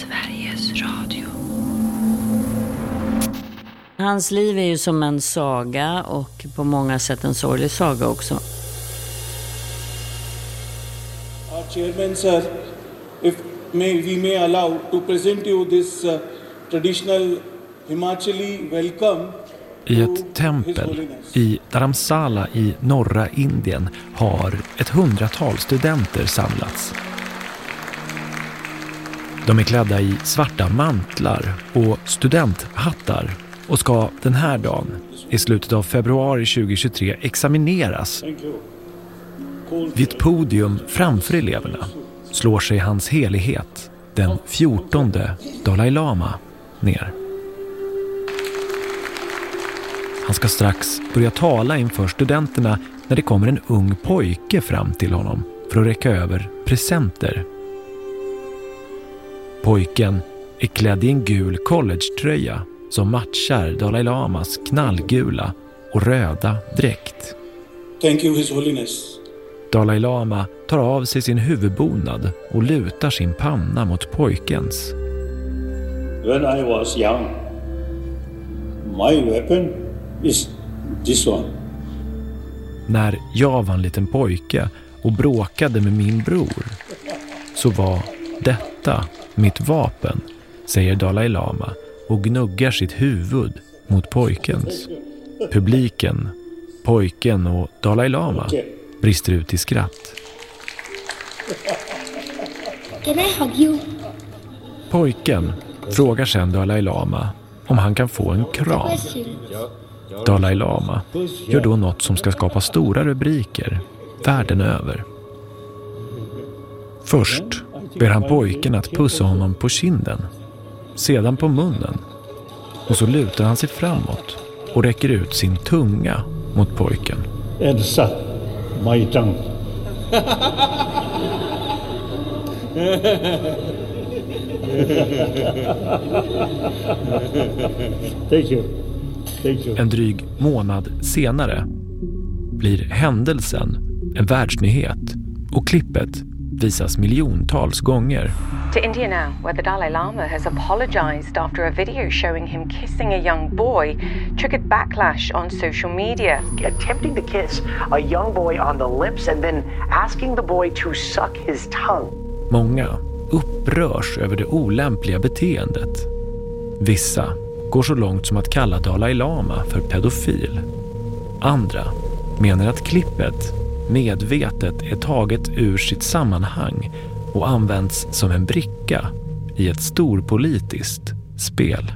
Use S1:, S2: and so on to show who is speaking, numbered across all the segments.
S1: Sveriges Radio. Hans liv är ju som en saga och på många sätt en sorglig saga också.
S2: Our chairman, sir, if we may allow to present you this traditional Himachali welcome.
S3: I ett tempel i Dharamsala i norra Indien har 100-tal studenter samlats. De är klädda i svarta mantlar och studenthattar och ska den här dagen, i slutet av februari 2023, examineras. Vid ett podium framför eleverna slår sig hans helighet, den 14:e Dalai Lama, ner. Han ska strax börja tala inför studenterna när det kommer en ung pojke fram till honom för att räcka över presenter. Pojken är klädd i en gul collegetröja som matchar Dalai Lamas knallgula och röda dräkt.
S2: Thank you, His Holiness.
S3: Dalai Lama tar av sig sin huvudbonad och lutar sin panna mot pojkens.
S4: When I was young, my weapon is this one.
S3: När jag var en liten pojke och bråkade med min bror så var detta mitt vapen, säger Dalai Lama och gnuggar sitt huvud mot pojkens. Publiken, pojken och Dalai Lama brister ut i skratt.
S5: Can I hug you?
S3: Pojken frågar sedan Dalai Lama om han kan få en kram. Dalai Lama gör då något som ska skapa stora rubriker världen över. Först ber han pojken att pussa honom på kinden, sedan på munnen, och så lutar han sig framåt och räcker ut sin tunga mot pojken.
S4: Elsa, my tongue. Thank you. Thank you.
S3: En dryg månad senare blir händelsen en världsnyhet och klippet visas miljontals gånger.
S6: To India now, where the Dalai Lama has apologized after a video showing him kissing a young boy triggered backlash on social media.
S7: Attempting to kiss a young boy on the lips and then asking the boy to suck his tongue.
S3: Många upprörs över det olämpliga beteendet. Vissa går så långt som att kalla Dalai Lama för pedofil. Andra menar att klippet medvetet är taget ur sitt sammanhang och används som en bricka i ett storpolitiskt spel.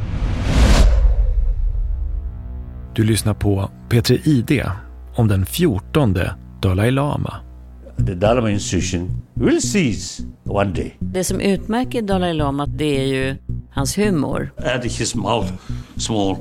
S3: Du lyssnar på P3 ID om den 14:e Dalai Lama.
S4: The Dalai Lama institution will cease one day.
S1: Det som utmärker Dalai Lama, det är ju hans humor.
S4: And his mouth small.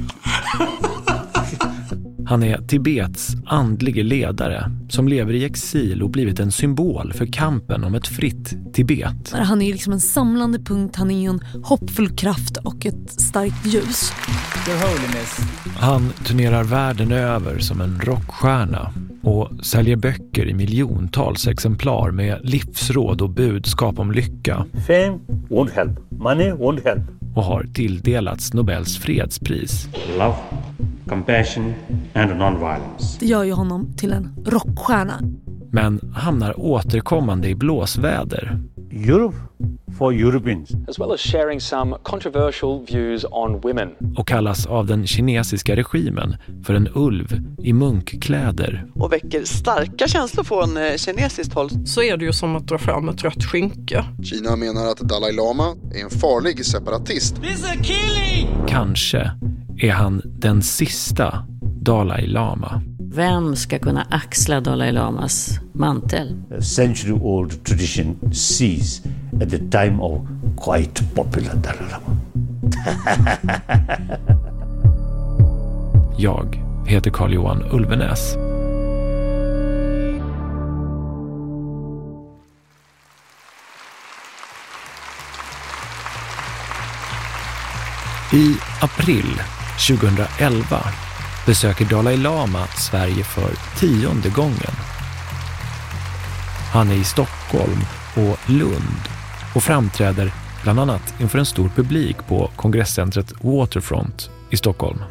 S3: Han är Tibets andlige ledare som lever i exil och blivit en symbol för kampen om ett fritt Tibet.
S8: Han är ju liksom en samlande punkt, han är ju en hoppfull kraft och ett starkt ljus.
S3: Han turnerar världen över som en rockstjärna och säljer böcker i miljontals exemplar med livsråd och budskap om lycka.
S4: Fame won't help. Money won't help.
S3: Och har tilldelats Nobels fredspris.
S4: Love, compassion and non-violence.
S8: Det gör ju honom till en rockstjärna.
S3: Men hamnar återkommande i blåsväder.
S4: Europe for Europeans.
S9: As well as sharing some controversial views on women.
S3: Och kallas av den kinesiska regimen för en ulv i munkkläder.
S10: Och väcker starka känslor från kinesiskt håll.
S11: Så är det ju som att dra fram ett rött skynke.
S12: Kina menar att Dalai Lama är en farlig separatist.
S3: Kanske är han den sista Dalai Lama.
S1: Vem ska kunna axla Dalai Lamas mantel?
S4: A century-old tradition ceased at the time of quite popular Dalai Lama.
S3: Jag heter Carl-Johan Ulvenäs. I april 2011 besöker Dalai Lama Sverige för 10:e gången. Han är i Stockholm och Lund och framträder bland annat inför en stor publik på kongresscentret Waterfront i Stockholm.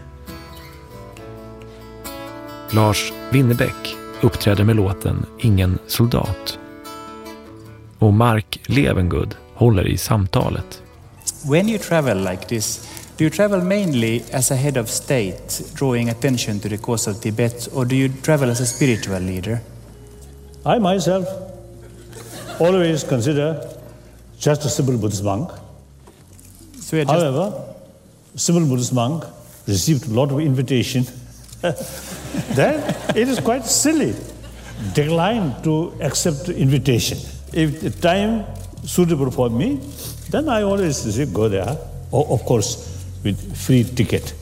S3: Lars Winnerbäck uppträder med låten Ingen soldat. Och Mark Levengood håller i samtalet.
S13: When you travel like this, do you travel mainly as a head of state, drawing attention to the cause of Tibet, or do you travel as a spiritual leader?
S4: I myself always consider just a simple Buddhist monk.
S13: So you're
S4: However, simple Buddhist monk received a lot of invitation. Then it is quite silly. Decline to accept the invitation. If the time suitable for me, then I always say go there. Of course, with free ticket.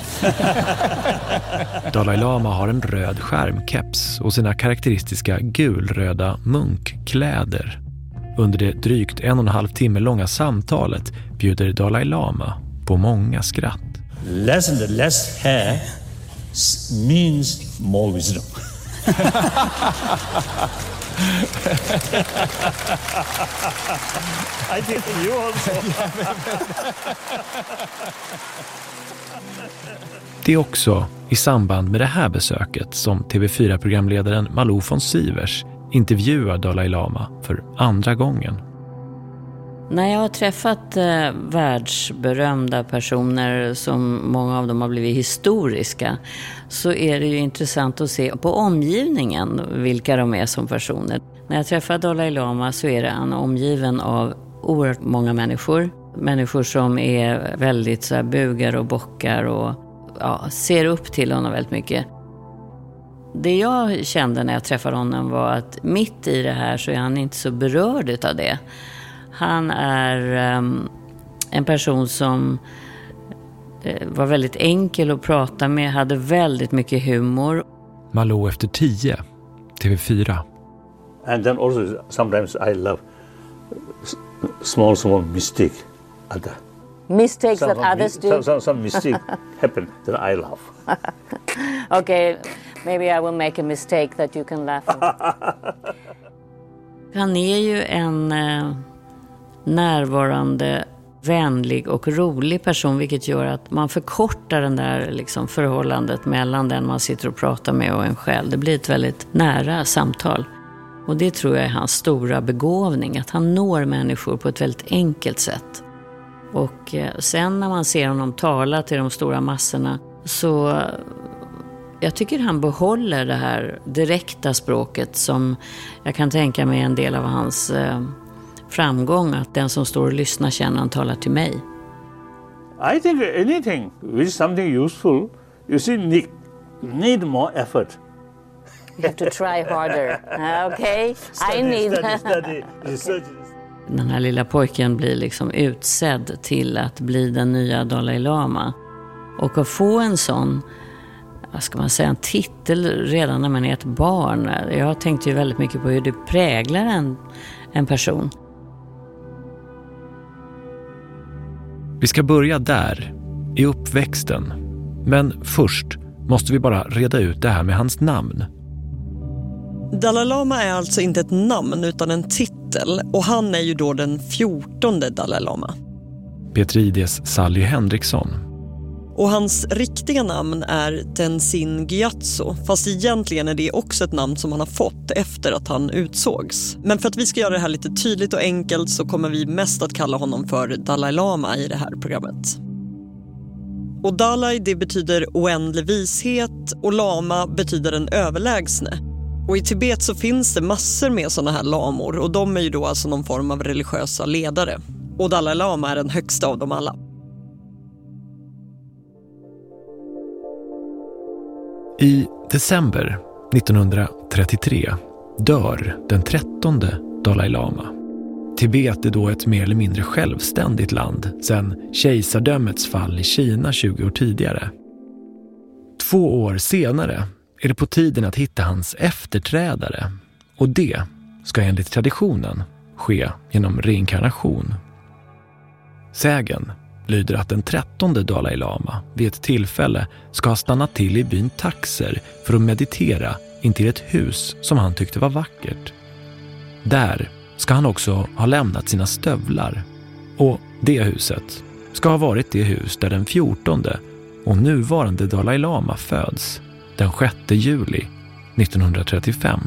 S3: Dalai Lama har en röd skärmkeps och sina karaktäristiska gulröda munkkläder. Under det drygt 1,5 timme långa samtalet bjuder Dalai Lama på många skratt.
S4: Less and less hair means more wisdom. I think you also.
S3: Det är också i samband med det här besöket som TV4-programledaren Malou von Sivers intervjuar Dalai Lama för andra gången.
S1: När jag har träffat världsberömda personer som många av dem har blivit historiska, så är det ju intressant att se på omgivningen vilka de är som personer. När jag träffar Dalai Lama så är han omgiven av oerhört många människor. Människor som är väldigt så här, bugar och bockar och ser upp till honom väldigt mycket. Det jag kände när jag träffade honom var att mitt i det här så är han inte så berörd utav det. Han är en person som var väldigt enkel att prata med, hade väldigt mycket humor.
S3: Malou efter 10, TV4.
S4: And then also sometimes I love small mistake.
S1: Mistakes that others do?
S4: Some mistake happen that I laugh.
S1: Okay, maybe I will make a mistake that you can laugh at. Han är ju en närvarande, vänlig och rolig person, vilket gör att man förkortar den där liksom förhållandet mellan den man sitter och pratar med och en själv. Det blir ett väldigt nära samtal. Och det tror jag är hans stora begåvning, att han når människor på ett väldigt enkelt sätt. Och sen när man ser honom tala till de stora massorna, så jag tycker han behåller det här direkta språket som jag kan tänka mig en del av hans framgång, att den som står och lyssnar känner han talar till mig.
S4: I think anything which is something useful, you see, need more effort.
S1: You have to try harder. Okay, I need...
S4: Study, research.
S1: Den här lilla pojken blir liksom utsedd till att bli den nya Dalai Lama. Och att få en sån, vad ska man säga, en titel redan när man är ett barn. Jag tänkte ju väldigt mycket på hur det präglar en person.
S3: Vi ska börja där, i uppväxten. Men först måste vi bara reda ut det här med hans namn.
S11: Dalai Lama är alltså inte ett namn utan en titel, och han är ju då den 14:e Dalai Lama.
S3: Petrides Sally Henriksson.
S11: Och hans riktiga namn är Tenzin Gyatso, fast egentligen är det också ett namn som han har fått efter att han utsågs. Men för att vi ska göra det här lite tydligt och enkelt så kommer vi mest att kalla honom för Dalai Lama i det här programmet. Och Dalai, det betyder oändlig vishet, och Lama betyder den överlägsne. Och i Tibet så finns det massor med sådana här lamor, och de är ju då alltså någon form av religiösa ledare. Och Dalai Lama är den högsta av dem alla.
S3: I december 1933 dör den 13:e Dalai Lama. Tibet är då ett mer eller mindre självständigt land sedan kejsardömets fall i Kina 20 år tidigare. 2 år senare är det på tiden att hitta hans efterträdare, och det ska enligt traditionen ske genom reinkarnation. Sägen lyder att den 13:e Dalai Lama vid ett tillfälle ska ha stannat till i byn Taxer för att meditera intill ett hus som han tyckte var vackert. Där ska han också ha lämnat sina stövlar, Och det huset ska ha varit det hus där den 14:e och nuvarande Dalai Lama föds den 6 juli 1935.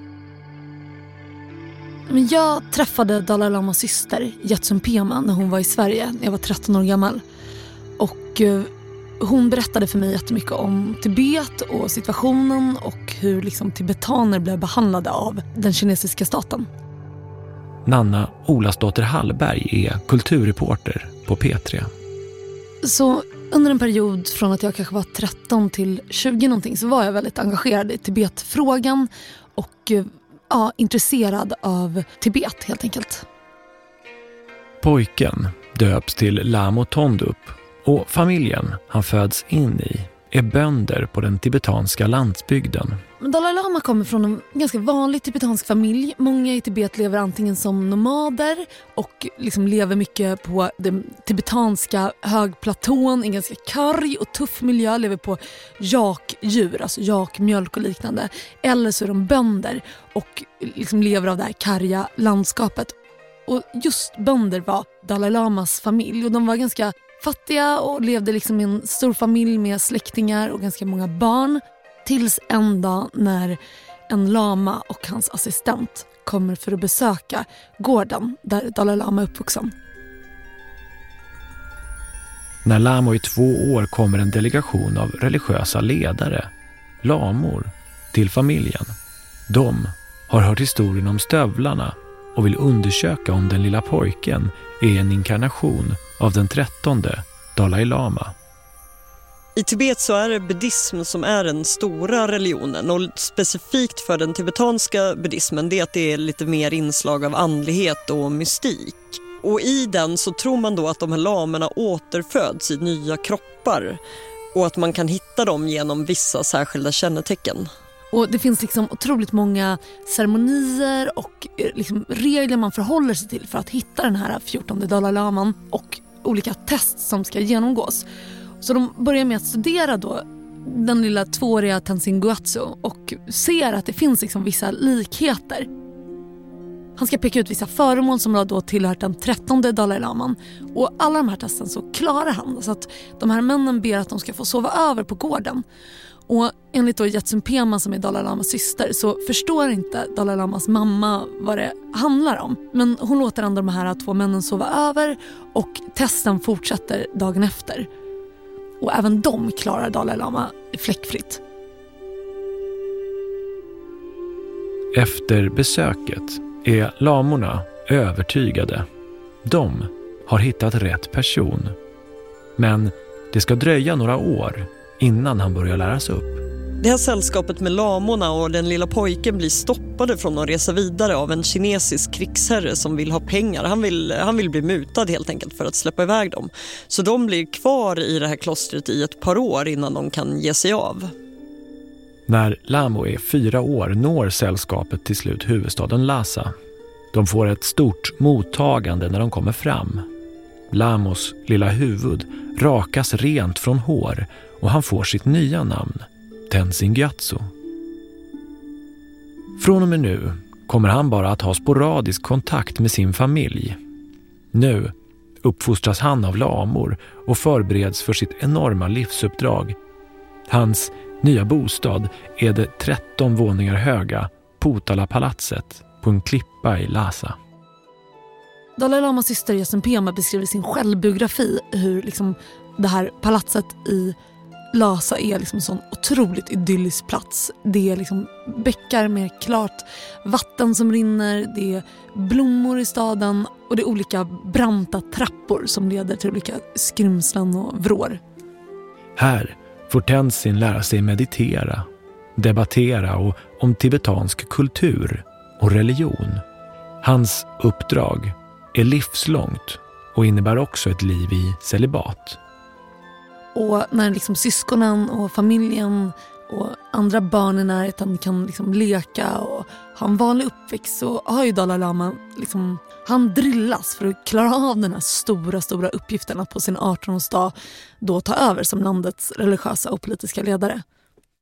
S8: Men jag träffade Dalai Lamas syster, Jetsun Pema, när hon var i Sverige när jag var 13 år gammal. Och hon berättade för mig jättemycket om Tibet och situationen och hur liksom tibetaner blev behandlade av den kinesiska staten.
S3: Nanna Olasdotter Hallberg är kulturreporter på P3.
S8: Så under en period från att jag kanske var 13 till 20 någonting så var jag väldigt engagerad i Tibetfrågan och intresserad av Tibet helt enkelt.
S3: Pojken döps till Lamo Tondup och familjen han föds in i är bönder på den tibetanska landsbygden.
S8: Dalai Lama kommer från en ganska vanlig tibetansk familj. Många i Tibet lever antingen som nomader och liksom lever mycket på den tibetanska högplatån, en ganska karg och tuff miljö, lever på jakdjur, alltså jakmjölk och liknande. Eller så är de bönder och liksom lever av det här karga landskapet. Och just bönder var Dalai Lamas familj och de var ganska fattiga och levde liksom i en stor familj med släktingar och ganska många barn. Tills en dag när en lama och hans assistent kommer för att besöka gården där Dalai Lama är uppvuxen.
S3: När Lamo är 2 år kommer en delegation av religiösa ledare, lamor, till familjen. De har hört historien om stövlarna och vill undersöka om den lilla pojken är en inkarnation av den 13:e Dalai Lama.
S11: I Tibet så är det buddhism som är den stora religionen och specifikt för den tibetanska buddhismen det är att det är lite mer inslag av andlighet och mystik. Och i den så tror man då att de här lamerna återföds i nya kroppar och att man kan hitta dem genom vissa särskilda kännetecken.
S8: Och det finns liksom otroligt många ceremonier och liksom regler man förhåller sig till för att hitta den här 14:e Dalai Laman och olika test som ska genomgås. Så de börjar med att studera då den lilla 2-åriga Tenzin Gyatso och ser att det finns liksom vissa likheter. Han ska peka ut vissa föremål som då tillhör den 13:e Dalai Laman. Och alla de här testen så klarar han. Så att de här männen ber att de ska få sova över på gården. Och enligt då Jetsun Pema som är Dalai Lamas syster så förstår inte Dalai Lamas mamma vad det handlar om. Men hon låter ändå de här 2 männen sova över och testen fortsätter dagen efter. Och även de klarar Dalai Lama fläckfritt.
S3: Efter besöket är lamorna övertygade. De har hittat rätt person. Men det ska dröja några år innan han börjar läras upp.
S11: Det här sällskapet med lamorna och den lilla pojken blir stoppade från att resa vidare av en kinesisk krigsherre som vill ha pengar. Han vill bli mutad helt enkelt för att släppa iväg dem. Så de blir kvar i det här klostret i ett par år innan de kan ge sig av.
S3: När Lamo är 4 år når sällskapet till slut huvudstaden Lhasa. De får ett stort mottagande när de kommer fram. Lamos lilla huvud rakas rent från hår och han får sitt nya namn, Tenzin Gyatso. Från och med nu kommer han bara att ha sporadisk kontakt med sin familj. Nu uppfostras han av lamor och förbereds för sitt enorma livsuppdrag. Hans nya bostad är det 13 våningar höga Potala-palatset på en klippa i Lhasa.
S8: Dalai Lamas syster Jetsun Pema beskriver sin självbiografi hur liksom det här palatset i Lhasa är liksom en sån otroligt idyllisk plats. Det är liksom bäckar med klart vatten som rinner, det är blommor i staden och det är olika branta trappor som leder till olika skrymslen och vrår.
S3: Här får Tenzin lära sig meditera, debattera och om tibetansk kultur och religion. Hans uppdrag är livslångt och innebär också ett liv i celibat.
S8: Och när liksom syskonen och familjen och andra barn i närheten kan liksom leka och ha en vanlig uppväxt så har ju Dalai Lama liksom, han drillas för att klara av den här stora uppgiften att på sin 18-årsdag då ta över som landets religiösa och politiska ledare.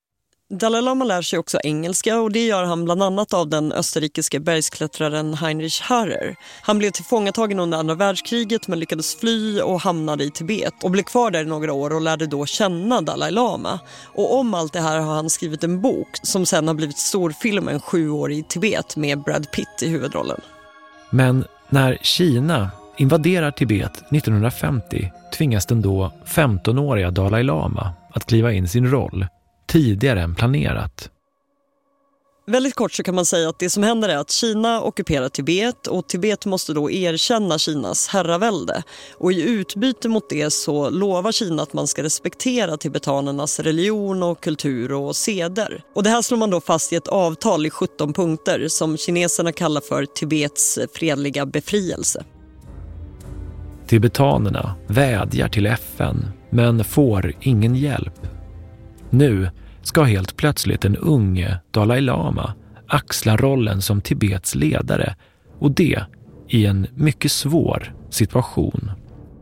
S11: Dalai Lama lär sig också engelska och det gör han bland annat av den österrikiske bergsklättraren Heinrich Harrer. Han blev tillfångatagen under andra världskriget men lyckades fly och hamnade i Tibet och blev kvar där i några år och lärde då känna Dalai Lama. Och om allt det här har han skrivit en bok som sen har blivit storfilmen 7 år i Tibet med Brad Pitt i huvudrollen.
S3: Men när Kina invaderar Tibet 1950 tvingas den då 15-åriga Dalai Lama att kliva in sin roll tidigare än planerat.
S11: Väldigt kort så kan man säga att det som händer är att Kina ockuperar Tibet och Tibet måste då erkänna Kinas herravälde. Och i utbyte mot det så lovar Kina att man ska respektera tibetanernas religion och kultur och seder. Och det här slår man då fast i ett avtal i 17 punkter som kineserna kallar för Tibets fredliga befrielse.
S3: Tibetanerna vädjar till FN men får ingen hjälp. Nu ska helt plötsligt en unge Dalai Lama axla rollen som Tibets ledare och det i en mycket svår situation.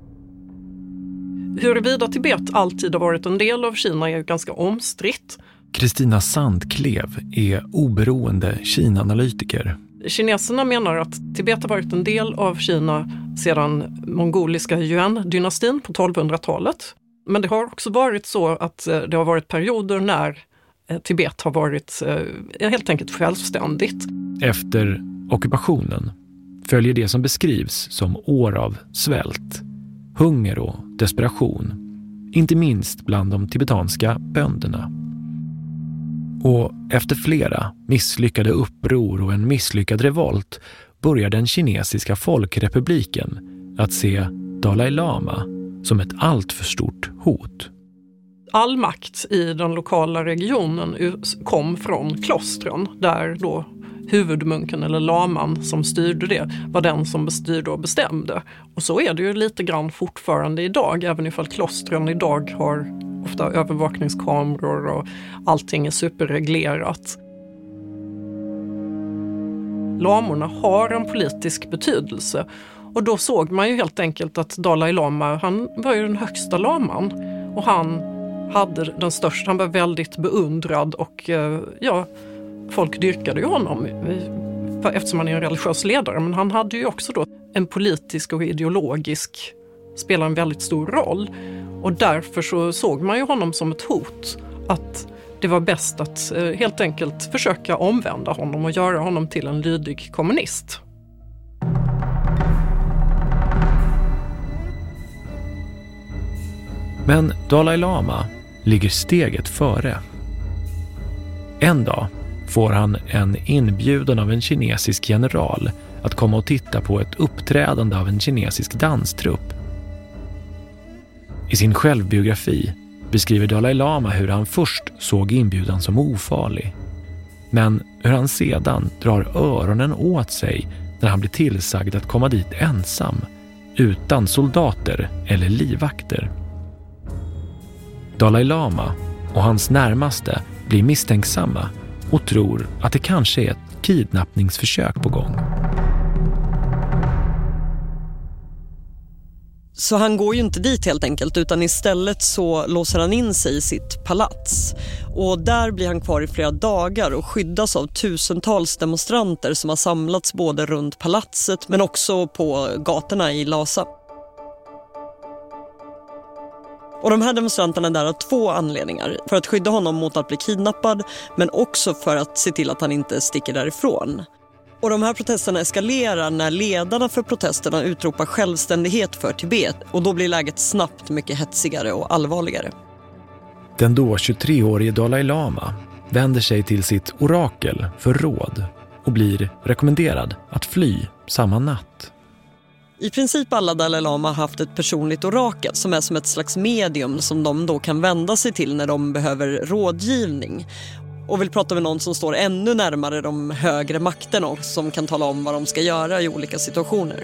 S14: Huruvida Tibet alltid har varit en del av Kina är ganska omstritt.
S3: Kristina Sandklev är oberoende Kina-analytiker.
S14: Kineserna menar att Tibet har varit en del av Kina sedan mongoliska Yuan-dynastin på 1200-talet. Men det har också varit så att det har varit perioder när Tibet har varit helt enkelt självständigt.
S3: Efter ockupationen följer det som beskrivs som år av svält, hunger och desperation. Inte minst bland de tibetanska bönderna. Och efter flera misslyckade uppror och en misslyckad revolt börjar den kinesiska folkrepubliken att se Dalai Lama som ett alltför stort hot.
S14: All makt i den lokala regionen kom från klostren där då huvudmunken eller laman som styrde det var den som styrde och bestämde. Och så är det ju lite grann fortfarande idag, även ifall klostren idag har ofta övervakningskameror och allting är superreglerat. Lamorna har en politisk betydelse och då såg man ju helt enkelt att Dalai Lama, han var ju den högsta laman och han hade den största, han var väldigt beundrad och folk dyrkade ju honom eftersom han är en religiös ledare, men han hade ju också då en politisk och ideologisk, spelar en väldigt stor roll och därför så såg man ju honom som ett hot, att det var bäst att helt enkelt försöka omvända honom och göra honom till en lydig kommunist.
S3: Men Dalai Lama ligger steget före. En dag får han en inbjudan av en kinesisk general att komma och titta på ett uppträdande av en kinesisk danstrupp. I sin självbiografi beskriver Dalai Lama hur han först såg inbjudan som ofarlig, men hur han sedan drar öronen åt sig när han blir tillsagd att komma dit ensam, utan soldater eller livvakter. Dalai Lama och hans närmaste blir misstänksamma och tror att det kanske är ett kidnappningsförsök på gång.
S11: Så han går ju inte dit helt enkelt, utan istället så låser han in sig i sitt palats. Och där blir han kvar i flera dagar och skyddas av tusentals demonstranter som har samlats både runt palatset men också på gatorna i Lhasa. Och de här demonstranterna där har 2 anledningar. För att skydda honom mot att bli kidnappad, men också för att se till att han inte sticker därifrån. Och de här protesterna eskalerar när ledarna för protesterna utropar självständighet för Tibet. Och då blir läget snabbt mycket hetsigare och allvarligare.
S3: Den då 23-årige Dalai Lama vänder sig till sitt orakel för råd och blir rekommenderad att fly samma natt.
S11: I princip alla Dalai Lama har haft ett personligt orakel som är som ett slags medium som de då kan vända sig till när de behöver rådgivning. Och vill prata med någon som står ännu närmare de högre makterna och som kan tala om vad de ska göra i olika situationer.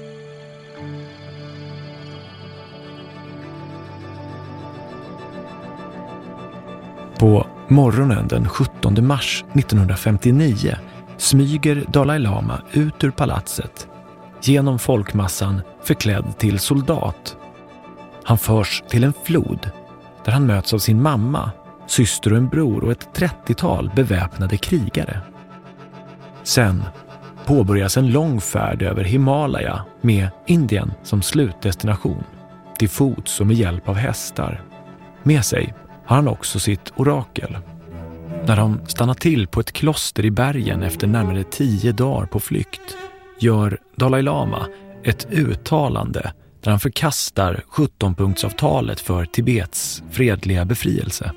S3: På morgonen den 17 mars 1959 smyger Dalai Lama ut ur palatset, genom folkmassan förklädd till soldat. Han förs till en flod där han möts av sin mamma syster och en bror och ett 30-tal beväpnade krigare. Sen påbörjas en lång färd över Himalaya med Indien som slutdestination, till fots och med hjälp av hästar. Med sig har han också sitt orakel. När de stannar till på ett kloster i bergen efter närmare 10 dagar på flykt gör Dalai Lama ett uttalande där han förkastar 17-punktsavtalet för Tibets fredliga befrielse.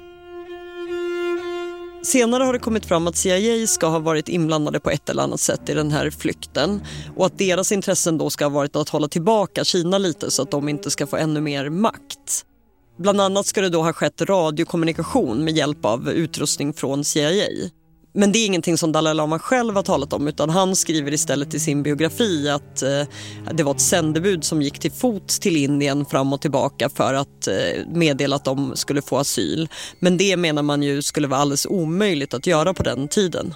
S11: Senare har det kommit fram att CIA ska ha varit inblandade på ett eller annat sätt i den här flykten och att deras intressen då ska ha varit att hålla tillbaka Kina lite så att de inte ska få ännu mer makt. Bland annat ska det då ha skett radiokommunikation med hjälp av utrustning från CIA. Men det är ingenting som Dalai Lama själv har talat om, utan han skriver istället i sin biografi att det var ett sändebud som gick till fots till Indien fram och tillbaka för att meddela att de skulle få asyl. Men det menar man ju skulle vara alldeles omöjligt att göra på den tiden.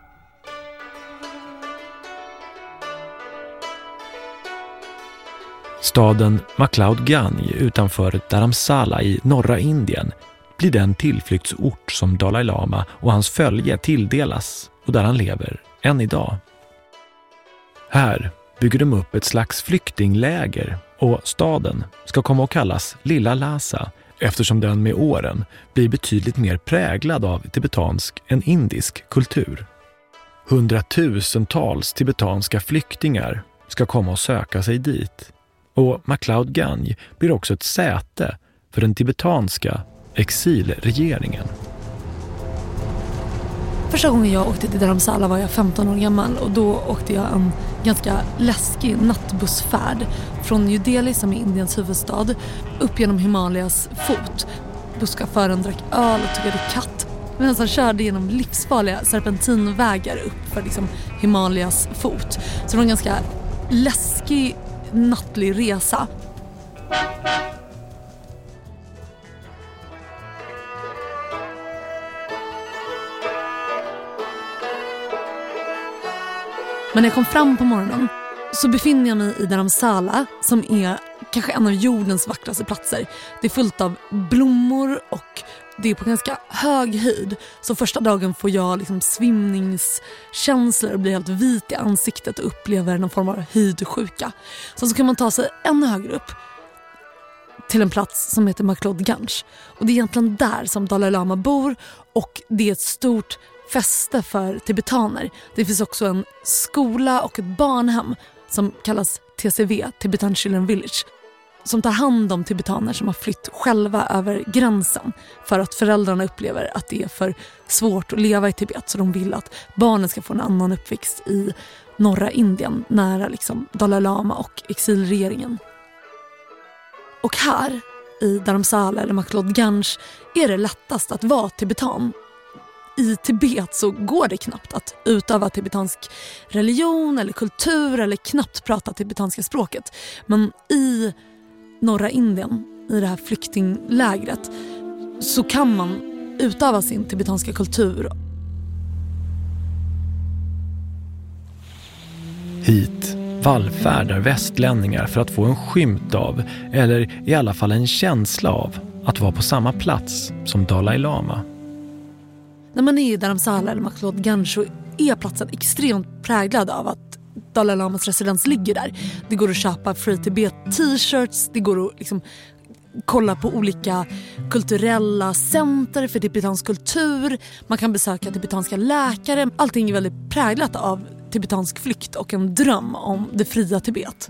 S3: Staden MacLeod Ganj utanför Dharamsala i norra Indien blir den tillflyktsort som Dalai Lama och hans följe tilldelas och där han lever än idag. Här bygger de upp ett slags flyktingläger och staden ska komma att kallas Lilla Lhasa eftersom den med åren blir betydligt mer präglad av tibetansk än indisk kultur. 100,000-tals tibetanska flyktingar ska komma och söka sig dit. Och MacLeod Ganj blir också ett säte för den tibetanska exilregeringen.
S8: Första gången jag åkte till Dharamsala var jag 15 år gammal och då åkte jag en ganska läskig nattbussfärd från New Delhi som är Indiens huvudstad upp genom Himalayas fot. Busschauffören drack öl och tuggade katt medan han körde genom livsfarliga serpentinvägar upp för Himalayas fot. Så det var en ganska läskig nattlig resa. Men när jag kom fram på morgonen så befinner jag mig i Dharamsala som är kanske en av jordens vackraste platser. Det är fullt av blommor och det är på ganska hög höjd. Så första dagen får jag svimningskänslor och blir helt vit i ansiktet och upplever någon form av höjdsjuka. Så kan man ta sig ännu högre upp till en plats som heter MacLeod Ganj. Och det är egentligen där som Dalai Lama bor och det är ett stort fäste för tibetaner. Det finns också en skola och ett barnhem som kallas TCV, Tibetan Children Village, som tar hand om tibetaner som har flytt själva över gränsen för att föräldrarna upplever att det är för svårt att leva i Tibet, så de vill att barnen ska få en annan uppväxt i norra Indien nära Dalai Lama och exilregeringen. Och här i Dharamsala eller MacLeod Ganj är det lättast att vara tibetan. I Tibet så går det knappt att utöva tibetansk religion eller kultur eller knappt prata tibetanska språket. Men i norra Indien, i det här flyktinglägret, så kan man utöva sin tibetanska kultur.
S3: Hit vallfärdar västlänningar för att få en skymt av, eller i alla fall en känsla av, att vara på samma plats som Dalai Lama.
S8: När man är i Dharamsala eller MacLeod Ganj så är platsen extremt präglad av att Dalai Lamas residens ligger där. Det går att köpa Free Tibet t-shirts, det går att kolla på olika kulturella center för tibetansk kultur. Man kan besöka tibetanska läkare. Allting är väldigt präglat av tibetansk flykt och en dröm om det fria Tibet.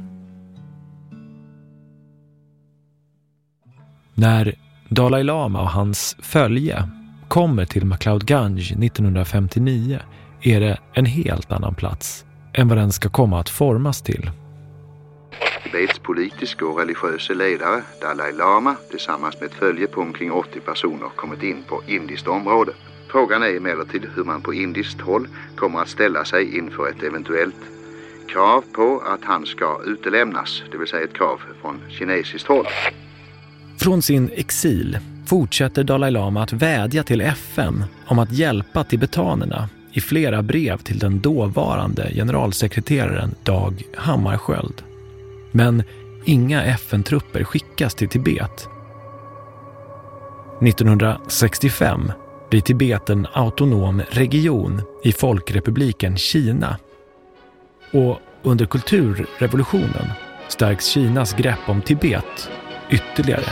S3: När Dalai Lama och hans följe kommer till MacLeod Ganj 1959 är det en helt annan plats än vad den ska komma att formas till.
S15: Tibets politiska och religiösa ledare Dalai Lama tillsammans med ett följe på omkring 80 personer kommit in på indiskt område. Frågan är emellertid hur man på indiskt håll kommer att ställa sig inför ett eventuellt krav på att han ska utelämnas, det vill säga ett krav från kinesiskt håll.
S3: Från sin exil fortsätter Dalai Lama att vädja till FN om att hjälpa tibetanerna i flera brev till den dåvarande generalsekreteraren Dag Hammarskjöld. Men inga FN-trupper skickas till Tibet. 1965 blir Tibet en autonom region i Folkrepubliken Kina. Och under kulturrevolutionen stärks Kinas grepp om Tibet ytterligare.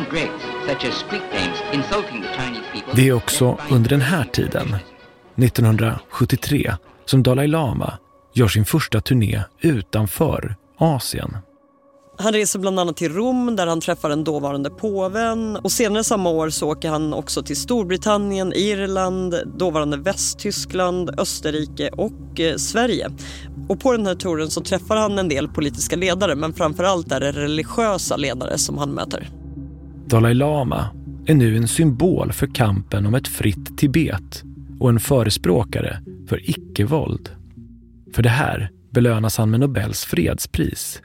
S3: Det är också under den här tiden, 1973, som Dalai Lama gör sin första turné utanför Asien.
S11: Han reser bland annat till Rom där han träffar den dåvarande påven, och senare samma år så åker han också till Storbritannien, Irland, dåvarande Västtyskland, Österrike och Sverige. Och på den här touren så träffar han en del politiska ledare, men framförallt är det religiösa ledare som han möter.
S3: Dalai Lama är nu en symbol för kampen om ett fritt Tibet och en förespråkare för icke-våld. För det här belönas han med Nobels fredspris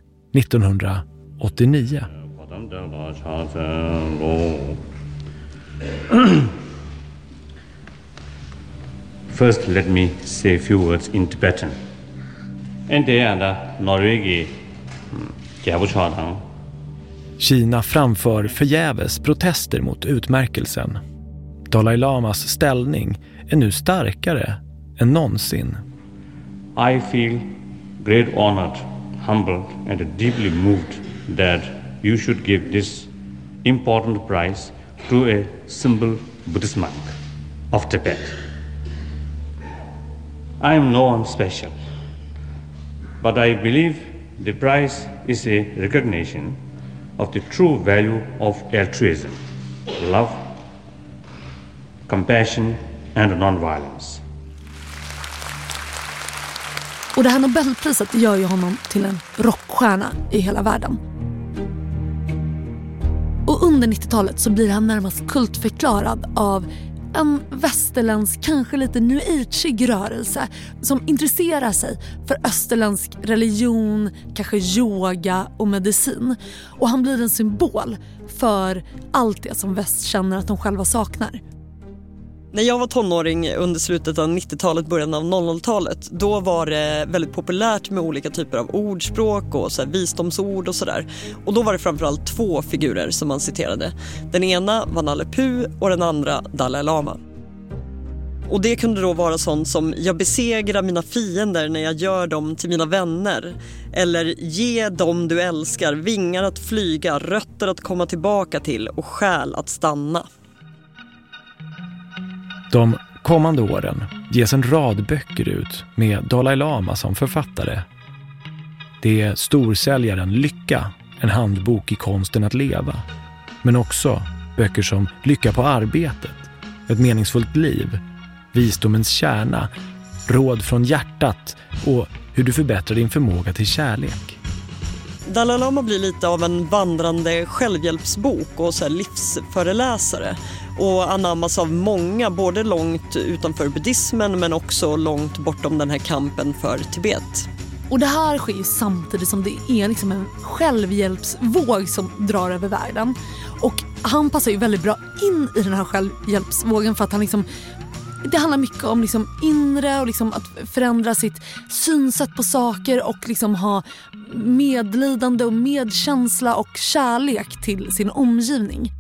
S3: 1989.
S16: First, let me say a few words in Tibetan.
S3: Kina framför förgäves protester mot utmärkelsen. Dalai Lamas ställning är nu starkare än någonsin.
S16: I feel great honored, humbled and deeply moved that you should give this important prize to a simple Buddhist monk of Tibet. I am no one special, but I believe the prize is a recognition of the true value of altruism, love, compassion and non-violence.
S8: Och det här Nobelpriset gör ju honom till en rockstjärna i hela världen. Och under 90-talet så blir han närmast kultförklarad av en västerländsk, kanske lite new age-ig rörelse som intresserar sig för österländsk religion, kanske yoga och medicin. Och han blir en symbol för allt det som väst känner att de själva saknar.
S11: När jag var tonåring under slutet av 90-talet, början av 00-talet, då var det väldigt populärt med olika typer av ordspråk och så här visdomsord och sådär. Och då var det framförallt två figurer som man citerade. Den ena var Nalle Puh och den andra Dalai Lama. Och det kunde då vara sånt som: jag besegrar mina fiender när jag gör dem till mina vänner. Eller ge dem du älskar vingar att flyga, rötter att komma tillbaka till och själ att stanna.
S3: De kommande åren ges en rad böcker ut med Dalai Lama som författare. Det är storsäljaren Lycka, en handbok i konsten att leva. Men också böcker som Lycka på arbetet, Ett meningsfullt liv, Visdomens kärna, Råd från hjärtat och Hur du förbättrar din förmåga till kärlek.
S11: Dalai Lama blir lite av en vandrande självhjälpsbok och så här livsföreläsare. Och anammas av många, både långt utanför buddhismen men också långt bortom den här kampen för Tibet.
S8: Och det här sker ju samtidigt som det är liksom en självhjälpsvåg som drar över världen. Och han passar ju väldigt bra in i den här självhjälpsvågen för att han liksom, det handlar mycket om liksom inre och liksom att förändra sitt synsätt på saker och liksom ha medlidande och medkänsla och kärlek till sin omgivning.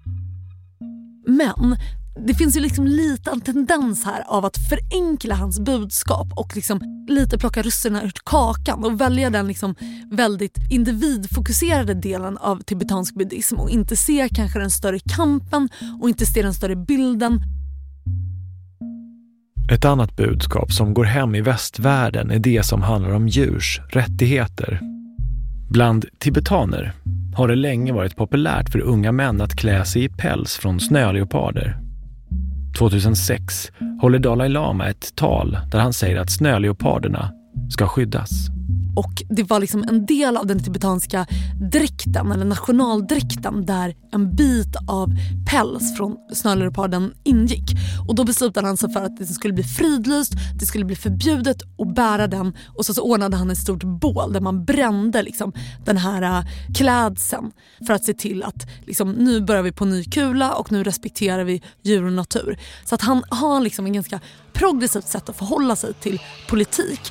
S8: Men det finns ju liksom lite en tendens här av att förenkla hans budskap och liksom lite plocka russinen ur kakan och välja den liksom väldigt individfokuserade delen av tibetansk buddhism och inte se kanske den större kampen och inte se den större bilden.
S3: Ett annat budskap som går hem i västvärlden är det som handlar om djurs rättigheter. Bland tibetaner har det länge varit populärt för unga män att klä sig i päls från snöleoparder. 2006 håller Dalai Lama ett tal där han säger att snöleoparderna ska skyddas.
S8: Och det var liksom en del av den tibetanska dräkten eller nationaldräkten där en bit av päls från snöleoparden ingick. Och då beslutade han sig för att det skulle bli fridlyst, det skulle bli förbjudet att bära den. Och så ordnade han ett stort bål där man brände liksom den här klädseln för att se till att liksom, nu börjar vi på ny kula och nu respekterar vi djur och natur. Så att han har liksom en ganska progressivt sätt att förhålla sig till politik.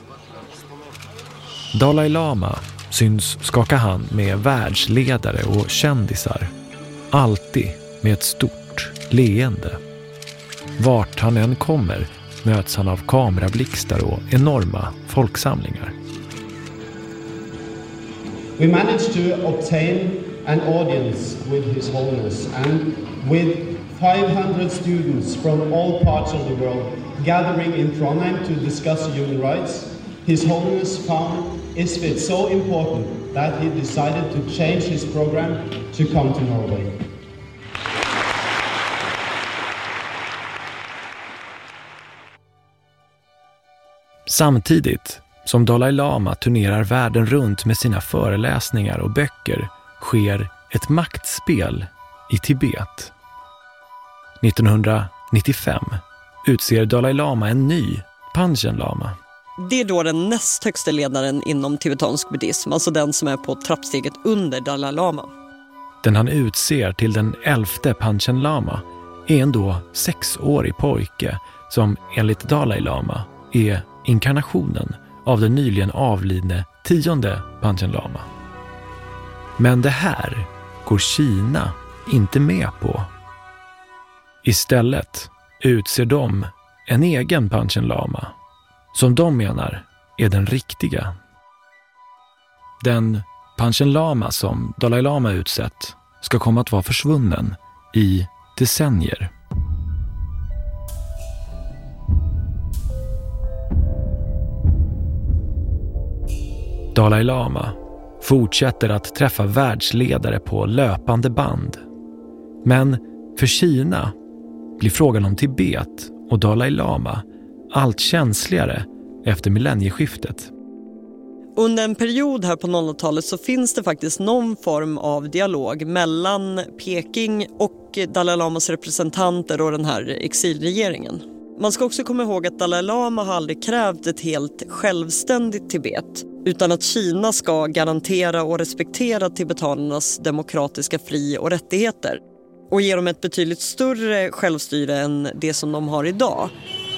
S3: Dalai Lama syns skaka hand med världsledare och kändisar. Alltid med ett stort stort leende. Vart han än kommer möts han av kamerablixtar och enorma folksamlingar.
S17: We managed to obtain an audience with His Holiness, and with 500 students from all parts of the world gathering in Trondheim to discuss human rights, His Holiness found ISFIT so important that he decided to change his program to come to Norway.
S3: Samtidigt som Dalai Lama turnerar världen runt med sina föreläsningar och böcker sker ett maktspel i Tibet. 1995 utser Dalai Lama en ny Panchen Lama.
S11: Det är då den näst högsta ledaren inom tibetansk buddhism, alltså den som är på trappsteget under Dalai Lama.
S3: Den han utser till den 11:e Panchen Lama är en då 6-årig pojke som enligt Dalai Lama är inkarnationen av den nyligen avlidne 10:e Panchen Lama. Men det här går Kina inte med på. Istället utser de en egen Panchen Lama som de menar är den riktiga. Den Panchen Lama som Dalai Lama utsett ska komma att vara försvunnen i decennier. Dalai Lama fortsätter att träffa världsledare på löpande band. Men för Kina blir frågan om Tibet och Dalai Lama allt känsligare efter millennieskiftet.
S11: Under en period här på 00-talet så finns det faktiskt någon form av dialog mellan Peking och Dalai Lamas representanter och den här exilregeringen. Man ska också komma ihåg att Dalai Lama har aldrig krävt ett helt självständigt Tibet, utan att Kina ska garantera och respektera tibetanernas demokratiska fri- och rättigheter och ge dem ett betydligt större självstyre än det som de har idag.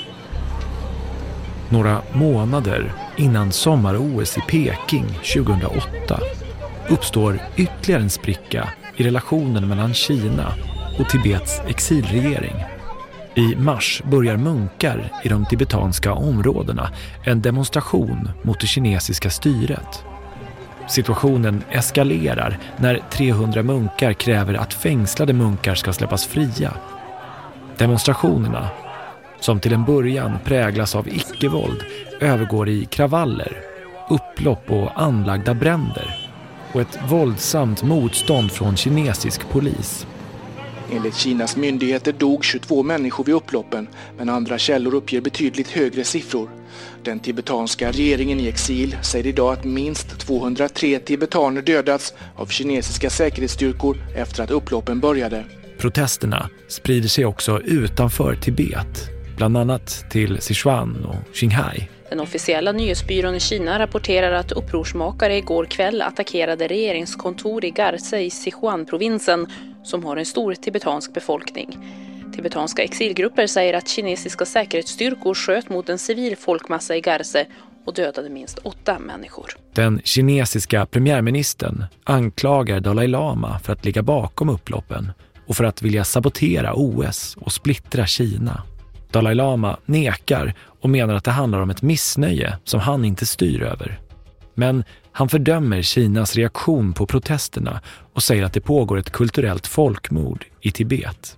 S3: Några månader innan sommar-OS i Peking 2008 uppstår ytterligare en spricka i relationen mellan Kina och Tibets exilregering. I mars börjar munkar i de tibetanska områdena en demonstration mot det kinesiska styret. Situationen eskalerar när 300 munkar kräver att fängslade munkar ska släppas fria. Demonstrationerna, som till en början präglas av icke-våld, övergår i kravaller, upplopp och anlagda bränder och ett våldsamt motstånd från kinesisk polis.
S18: Enligt Kinas myndigheter dog 22 människor vid upploppen, men andra källor uppger betydligt högre siffror. Den tibetanska regeringen i exil säger idag att minst 203 tibetaner dödats av kinesiska säkerhetsstyrkor efter att upploppen började.
S3: Protesterna sprider sig också utanför Tibet, bland annat till Sichuan och Qinghai.
S19: Den officiella nyhetsbyrån i Kina rapporterar att upprorsmakare igår kväll attackerade regeringskontor i Garse i Sichuan-provinsen som har en stor tibetansk befolkning. Tibetanska exilgrupper säger att kinesiska säkerhetsstyrkor sköt mot en civil folkmassa i Garse och dödade minst 8 människor.
S3: Den kinesiska premiärministern anklagar Dalai Lama för att ligga bakom upploppen och för att vilja sabotera OS och splittra Kina. Dalai Lama nekar och menar att det handlar om ett missnöje som han inte styr över. Men han fördömer Kinas reaktion på protesterna och säger att det pågår ett kulturellt folkmord i Tibet.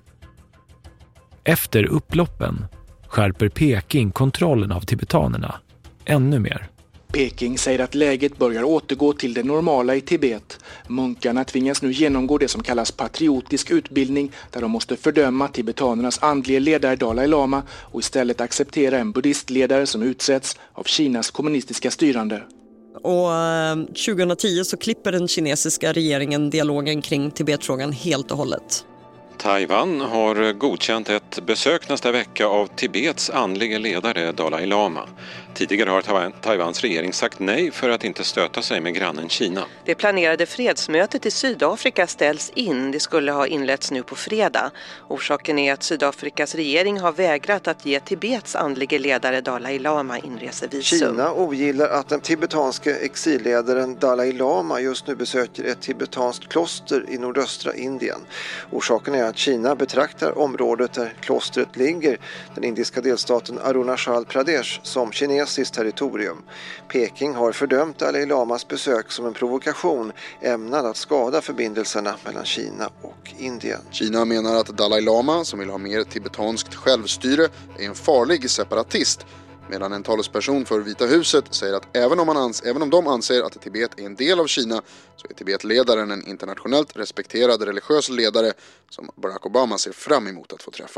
S3: Efter upploppen skärper Peking kontrollen av tibetanerna ännu mer.
S18: Peking säger att läget börjar återgå till det normala i Tibet. Munkarna tvingas nu genomgå det som kallas patriotisk utbildning, där de måste fördöma tibetanernas andliga ledare Dalai Lama och istället acceptera en buddhistledare som utsätts av Kinas kommunistiska styrande.
S11: Och 2010 så klipper den kinesiska regeringen dialogen kring Tibetfrågan helt och hållet.
S20: Taiwan har godkänt ett besök nästa vecka av Tibets andlige ledare Dalai Lama. Tidigare har Taiwans regering sagt nej för att inte stöta sig med grannen Kina.
S21: Det planerade fredsmötet i Sydafrika ställs in. Det skulle ha inletts nu på fredag. Orsaken är att Sydafrikas regering har vägrat att ge Tibets andlige ledare Dalai Lama inresevisum.
S22: Kina ogillar att den tibetanska exilledaren Dalai Lama just nu besöker ett tibetanskt kloster i nordöstra Indien. Orsaken är är att Kina betraktar området där klostret ligger, den indiska delstaten Arunachal Pradesh, som kinesiskt territorium. Peking har fördömt Dalai Lamas besök som en provokation ämnad att skada förbindelserna mellan Kina och Indien.
S12: Kina menar att Dalai Lama, som vill ha mer tibetanskt självstyre, är en farlig separatist. Medan en talesperson för Vita huset säger att även om de anser att Tibet är en del av Kina, så är Tibetledaren en internationellt respekterad religiös ledare som Barack Obama ser fram emot att få träffa.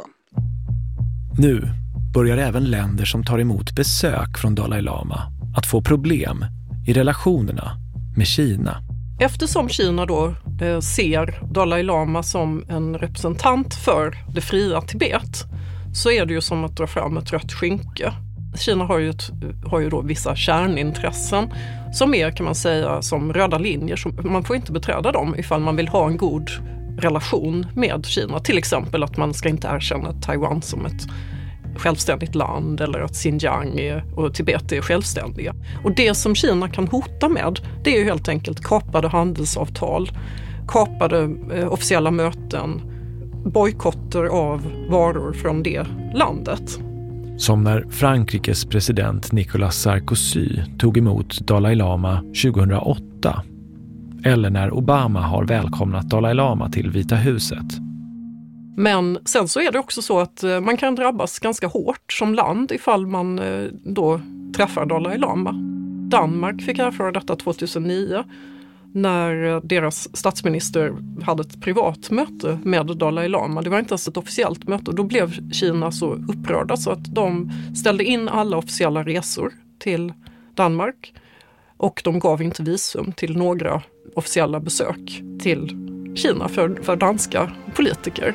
S3: Nu börjar även länder som tar emot besök från Dalai Lama att få problem i relationerna med Kina.
S14: Eftersom Kina då ser Dalai Lama som en representant för det fria Tibet, så är det ju som att dra fram ett rött skynke. Kina har ju då vissa kärnintressen som är, kan man säga, som röda linjer. Så man får inte beträda dem ifall man vill ha en god relation med Kina. Till exempel att man ska inte erkänna Taiwan som ett självständigt land eller att Xinjiang och Tibet är självständiga. Och det som Kina kan hota med, det är ju helt enkelt kapade handelsavtal, kapade officiella möten, bojkotter av varor från det landet.
S3: Som när Frankrikes president Nicolas Sarkozy tog emot Dalai Lama 2008. Eller när Obama har välkomnat Dalai Lama till Vita huset.
S14: Men sen så är det också så att man kan drabbas ganska hårt som land ifall man då träffar Dalai Lama. Danmark fick erfara detta 2009 när deras statsminister hade ett privat möte med Dalai Lama. Det var inte ens ett officiellt möte. Då blev Kina så upprörda så att de ställde in alla officiella resor till Danmark. Och de gav inte visum till några officiella besök till Kina för danska politiker.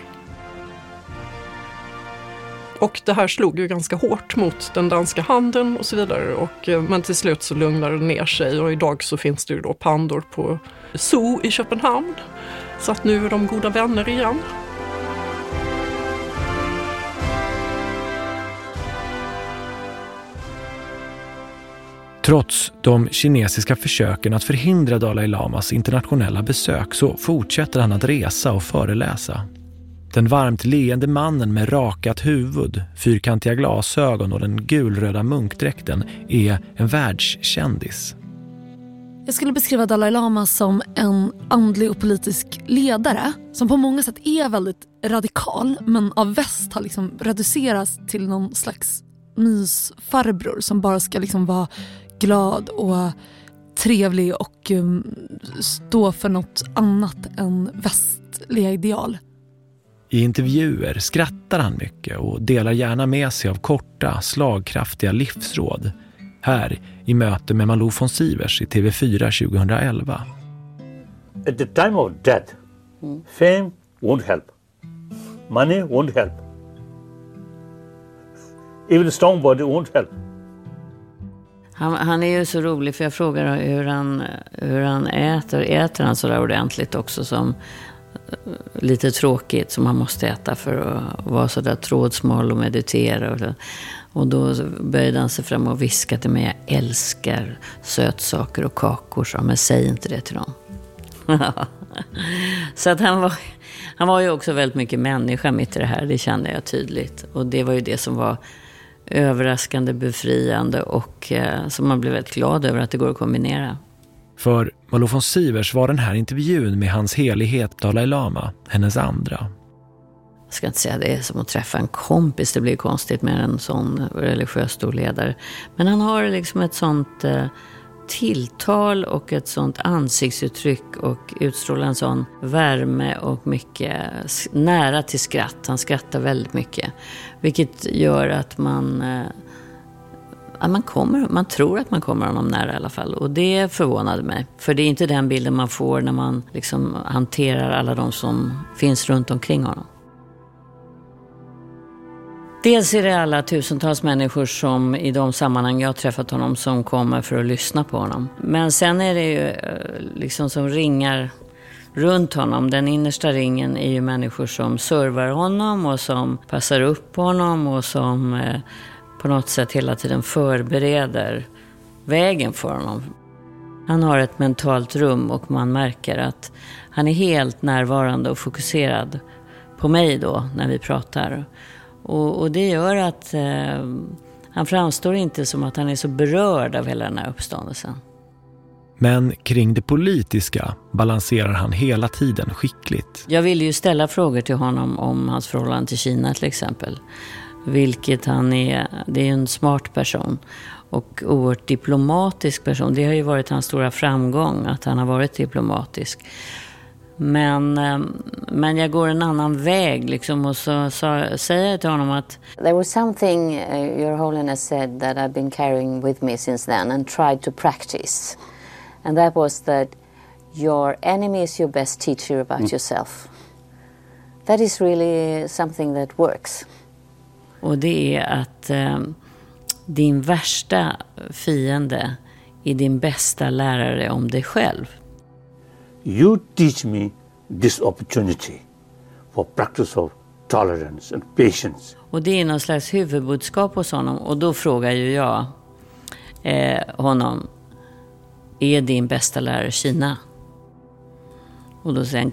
S14: Och det här slog ju ganska hårt mot den danska handeln och så vidare. Men till slut så lugnade det ner sig och idag så finns det ju då pandor på Zoo i Köpenhamn. Så att nu är de goda vänner igen.
S3: Trots de kinesiska försöken att förhindra Dalai Lamas internationella besök så fortsätter han att resa och föreläsa. Den varmt leende mannen med rakat huvud, fyrkantiga glasögon och den gulröda munkdräkten är en världskändis.
S8: Jag skulle beskriva Dalai Lama som en andlig och politisk ledare som på många sätt är väldigt radikal, men av väst har liksom reducerats till någon slags mysfarbror som bara ska liksom vara glad och trevlig och stå för något annat än västliga ideal.
S3: I intervjuer skrattar han mycket och delar gärna med sig av korta, slagkraftiga livsråd. Här i möte med Malou von Sivers i TV4 2011.
S4: At the time of death, fame won't help. Money won't help. Even a strong body won't help.
S1: Han är ju så rolig för jag frågar hur han äter. Äter han sådär ordentligt också som lite tråkigt som man måste äta för att vara sådär trådsmal och meditera. Och då började han sig fram och viska till mig: jag älskar sötsaker och kakor, så men säg inte det till dem. Så att han var ju också väldigt mycket människa mitt i det här, det kände jag tydligt. Och det var ju det som var överraskande, befriande och som man blev väldigt glad över att det går att kombinera.
S3: För Malou von Sivers var den här intervjun med hans helighet Dalai Lama hennes andra.
S1: Jag ska inte säga det är som att träffa en kompis, det blir konstigt med en sån religiös storledare. Men han har liksom ett sånt tilltal och ett sånt ansiktsuttryck och utstrålar en sån värme och mycket nära till skratt. Han skrattar väldigt mycket, vilket gör att man tror att man kommer honom nära i alla fall. Och det förvånade mig. För det är inte den bilden man får när man liksom hanterar alla de som finns runt omkring honom. Dels är det alla tusentals människor som i de sammanhang jag har träffat honom som kommer för att lyssna på honom. Men sen är det ju liksom som ringar runt honom. Den innersta ringen är ju människor som servar honom och som passar upp på honom och som på något sätt hela tiden förbereder vägen för honom. Han har ett mentalt rum och man märker att han är helt närvarande och fokuserad på mig då när vi pratar. Och det gör att han framstår inte som att han är så berörd av hela den här uppståndelsen.
S3: Men kring det politiska balanserar han hela tiden skickligt.
S1: Jag vill ju ställa frågor till honom om hans förhållande till Kina till exempel. Vilket han är, det är en smart person och oerhört diplomatisk person. Det har ju varit hans stora framgång att han har varit diplomatisk. Men jag går en annan väg liksom, och så säger jag till honom att
S2: There was something Your Holiness said that I've been carrying with me since then and tried to practice. And that was that your enemy is your best teacher about yourself. That is really something that works.
S1: Och det är att din värsta fiende är din bästa lärare om dig själv.
S4: You teach me this opportunity for practice of tolerance and patience.
S1: Och det är någon slags huvudbudskap hos honom. Och då frågar ju jag honom, är din bästa lärare Kina? Och då säger han,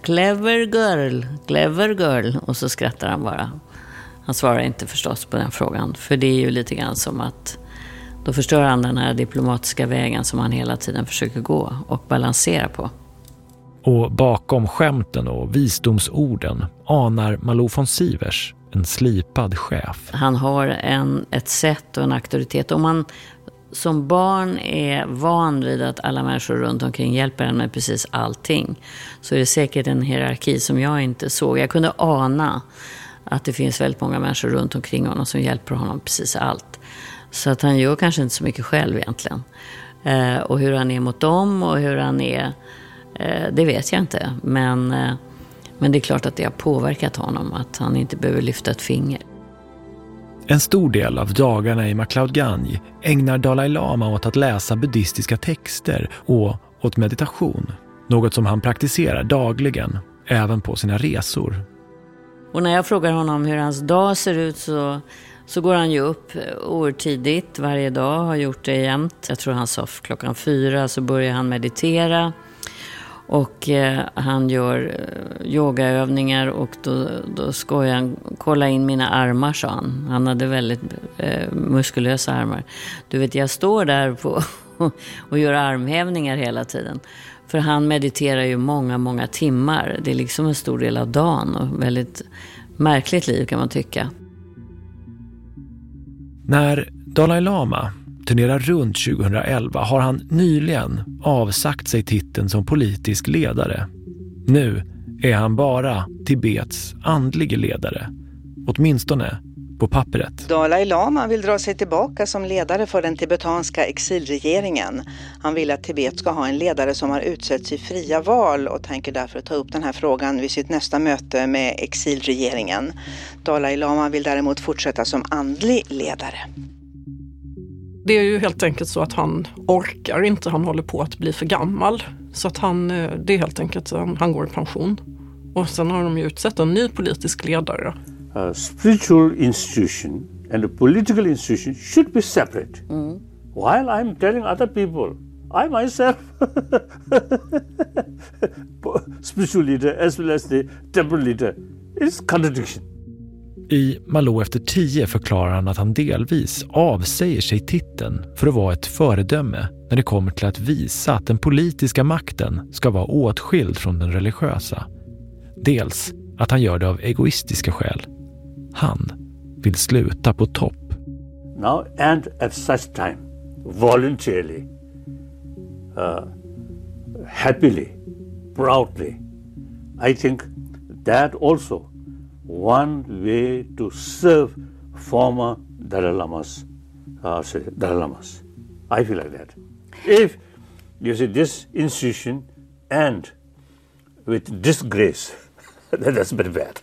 S1: clever girl. Och så skrattar han bara. Han svarar inte förstås på den frågan. För det är ju lite grann som att då förstör han den här diplomatiska vägen som han hela tiden försöker gå och balansera på.
S3: Och bakom skämten och visdomsorden anar Malou von Sivers en slipad chef.
S1: Han har ett sätt och en auktoritet. Om man som barn är van vid att alla människor runt omkring hjälper en med precis allting, så är det säkert en hierarki som jag inte såg. Jag kunde ana att det finns väldigt många människor runt omkring honom som hjälper honom precis allt. Så att han gör kanske inte så mycket själv egentligen. Och hur han är mot dem och hur han är, det vet jag inte. Men det är klart att det har påverkat honom, att han inte behöver lyfta ett finger.
S3: En stor del av dagarna i MacLeod Ganj ägnar Dalai Lama åt att läsa buddhistiska texter och åt meditation. Något som han praktiserar dagligen, även på sina resor.
S1: Och när jag frågar honom hur hans dag ser ut så går han ju upp oertidigt varje dag, har gjort det jämt. Jag tror han sa 4:00 så börjar han meditera. Och han gör yogaövningar och då ska jag kolla in mina armar, sa han. Han hade väldigt muskulösa armar. Du vet, jag står där och gör armhävningar hela tiden. För han mediterar ju många timmar. Det är liksom en stor del av dagen och väldigt märkligt liv kan man tycka.
S3: När Dalai Lama turnerar runt 2011 har han nyligen avsagt sig titeln som politisk ledare. Nu är han bara Tibets andlige ledare, åtminstone på pappret.
S5: Dalai Lama vill dra sig tillbaka som ledare för den tibetanska exilregeringen. Han vill att Tibet ska ha en ledare som har utsetts i fria val och tänker därför ta upp den här frågan vid sitt nästa möte med exilregeringen. Dalai Lama vill däremot fortsätta som andlig ledare.
S14: Det är ju helt enkelt så att han orkar inte, han håller på att bli för gammal. Så att det är helt enkelt han går i pension. Och sen har de ju utsett en ny politisk ledare.
S4: A spiritual institution and a political institution should be separate. While I'm telling other people, I myself spiritual leader as well as the temporal leader. It's contradiction.
S3: I Malou efter 10 förklarar han att han delvis avsäger sig titeln för att vara ett föredöme när det kommer till att visa att den politiska makten ska vara åtskild från den religiösa. Dels att han gör det av egoistiska skäl. Han vill sluta på topp.
S4: Now and at such time, voluntarily, happily, proudly, I think that also one way to serve former Dalai Lamas. I feel like that. If you see this institution end with disgrace, that's very bad.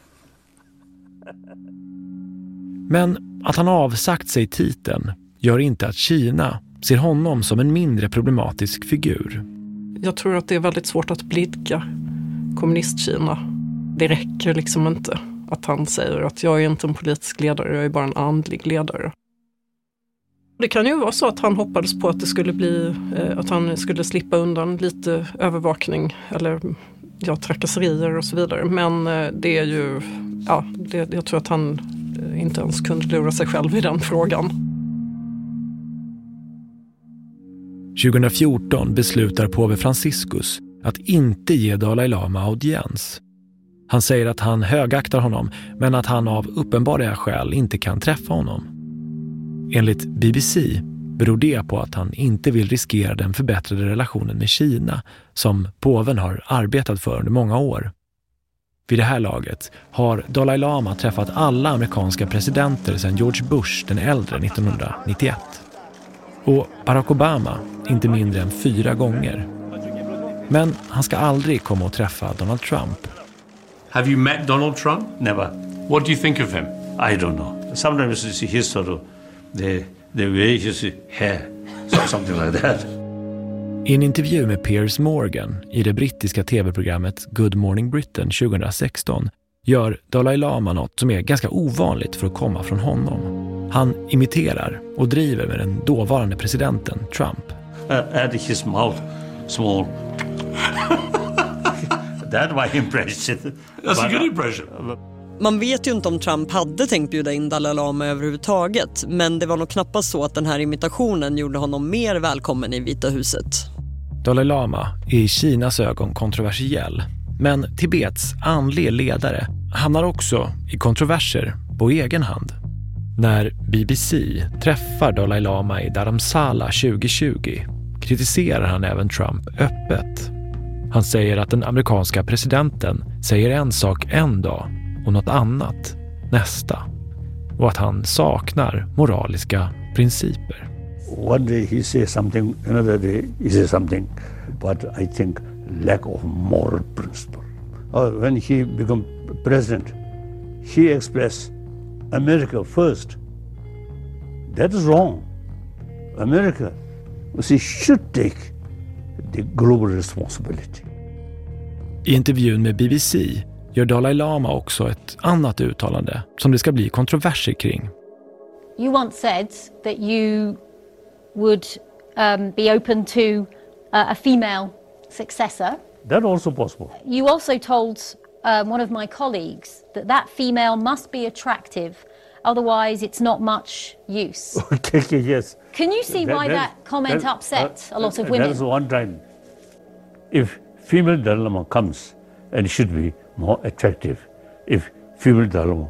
S3: Men att han avsagt sig titeln gör inte att Kina ser honom som en mindre problematisk figur.
S14: Jag tror att det är väldigt svårt att blidka kommunist-Kina. Det räcker liksom inte att han säger att jag är inte en politisk ledare, jag är bara en andlig ledare. Det kan ju vara så att han hoppades på att det skulle bli, att han skulle slippa undan lite övervakning eller trakasserier och så vidare. Men det är ju, jag tror att han inte ens kunde lura sig själv i den frågan.
S3: 2014 beslutar påve Franciscus att inte ge Dalai Lama audiens. Han säger att han högaktar honom, men att han av uppenbara skäl inte kan träffa honom. Enligt BBC beror det på att han inte vill riskera den förbättrade relationen med Kina som påven har arbetat för under många år. Vid det här laget har Dalai Lama träffat alla amerikanska presidenter sedan George Bush den äldre 1991. Och Barack Obama inte mindre än 4 gånger. Men han ska aldrig komma och träffa Donald Trump.
S6: Have you met Donald Trump? Never. What do you think of him? I don't know. Sometimes you see his sort of the way his hair, something like that.
S3: I en intervju med Piers Morgan i det brittiska tv-programmet Good Morning Britain 2016 gör Dalai Lama något som är ganska ovanligt för att komma från honom. Han imiterar och driver med den dåvarande presidenten Trump.
S6: Had his mouth small. That was impression. That's a good impression.
S11: Man vet ju inte om Trump hade tänkt bjuda in Dalai Lama överhuvudtaget, men det var nog knappast så att den här imitationen gjorde honom mer välkommen i Vita huset.
S3: Dalai Lama är i Kinas ögon kontroversiell, men Tibets andlige ledare hamnar också i kontroverser på egen hand. När BBC träffar Dalai Lama i Dharamsala 2020 kritiserar han även Trump öppet. Han säger att den amerikanska presidenten säger en sak en dag och något annat nästa. Och att han saknar moraliska principer.
S4: One day he says something, another day he says something. But I think lack of moral principle. When he became president, he expressed America first. That is wrong. America should take the global responsibility.
S3: I intervjun med BBC gör Dalai Lama också ett annat uttalande som det ska bli kontroverser kring.
S7: You once said that you would be open to a female successor.
S4: That also possible.
S7: You also told one of my colleagues that female must be attractive, otherwise it's not much use.
S4: Okay, yes.
S7: Can you see why that comment upset a lot of women?
S4: That is one time. If female Dalai Lama comes, and it should be more attractive. If female Dalai Lama,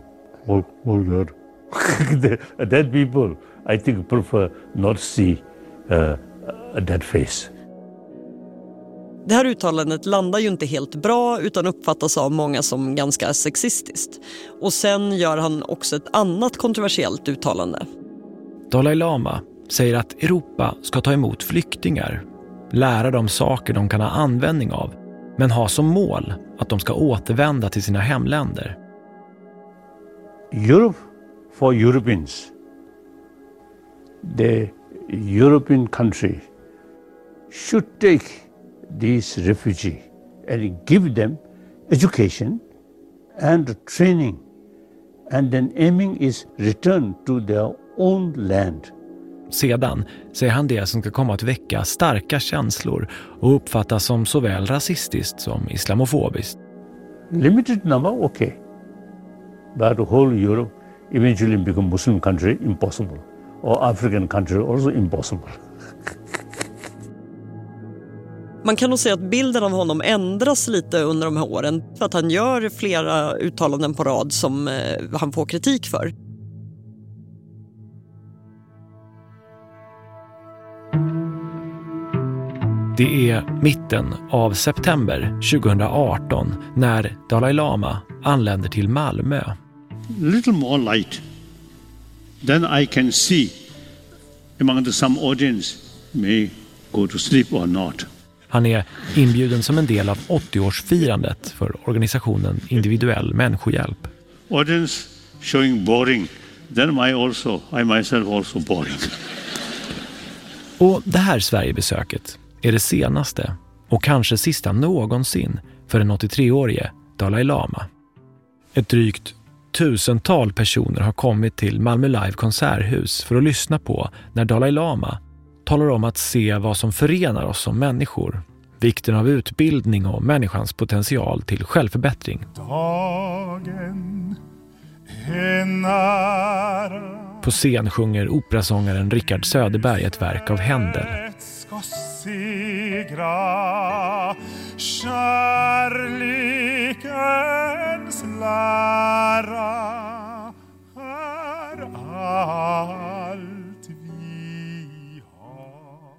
S4: that people, I think, prefer not see that face.
S11: Det här uttalandet landar ju inte helt bra utan uppfattas av många som ganska sexistiskt. Och sen gör han också ett annat kontroversiellt uttalande.
S3: Dalai Lama säger att Europa ska ta emot flyktingar, lära dem saker de kan ha användning av, men ha som mål att de ska återvända till sina hemländer.
S4: Europe for Europeans. The European country should take these refugees and give them education and training, and then aiming is return to their own land.
S3: Sedan säger han det som ska komma att väcka starka känslor och uppfattas som såväl rasistiskt som islamofobiskt.
S4: Limited number, okay. But the whole Europe eventually become Muslim country, impossible. Or African country, also impossible.
S11: Man kan nog säga att bilden av honom ändras lite under de här åren för att han gör flera uttalanden på rad som han får kritik för.
S3: Det är mitten av september 2018 när Dalai Lama anländer till Malmö.
S4: Little more light. Then I can see among some audience may go to sleep or not.
S3: Han är inbjuden som en del av 80-årsfirandet för organisationen Individuell människohjälp.
S4: Audience showing boring. Then I myself also boring.
S3: Och det här Sverigebesöket är det senaste och kanske sista någonsin för den 83-årige Dalai Lama. Ett drygt 1000-tal personer har kommit till Malmö Live konserthus för att lyssna på när Dalai Lama talar om att se vad som förenar oss som människor. vikten av utbildning och människans potential till självförbättring. På scen sjunger operasångaren Richard Söderberg ett verk av Händel. Kärlekens lära är allt vi har.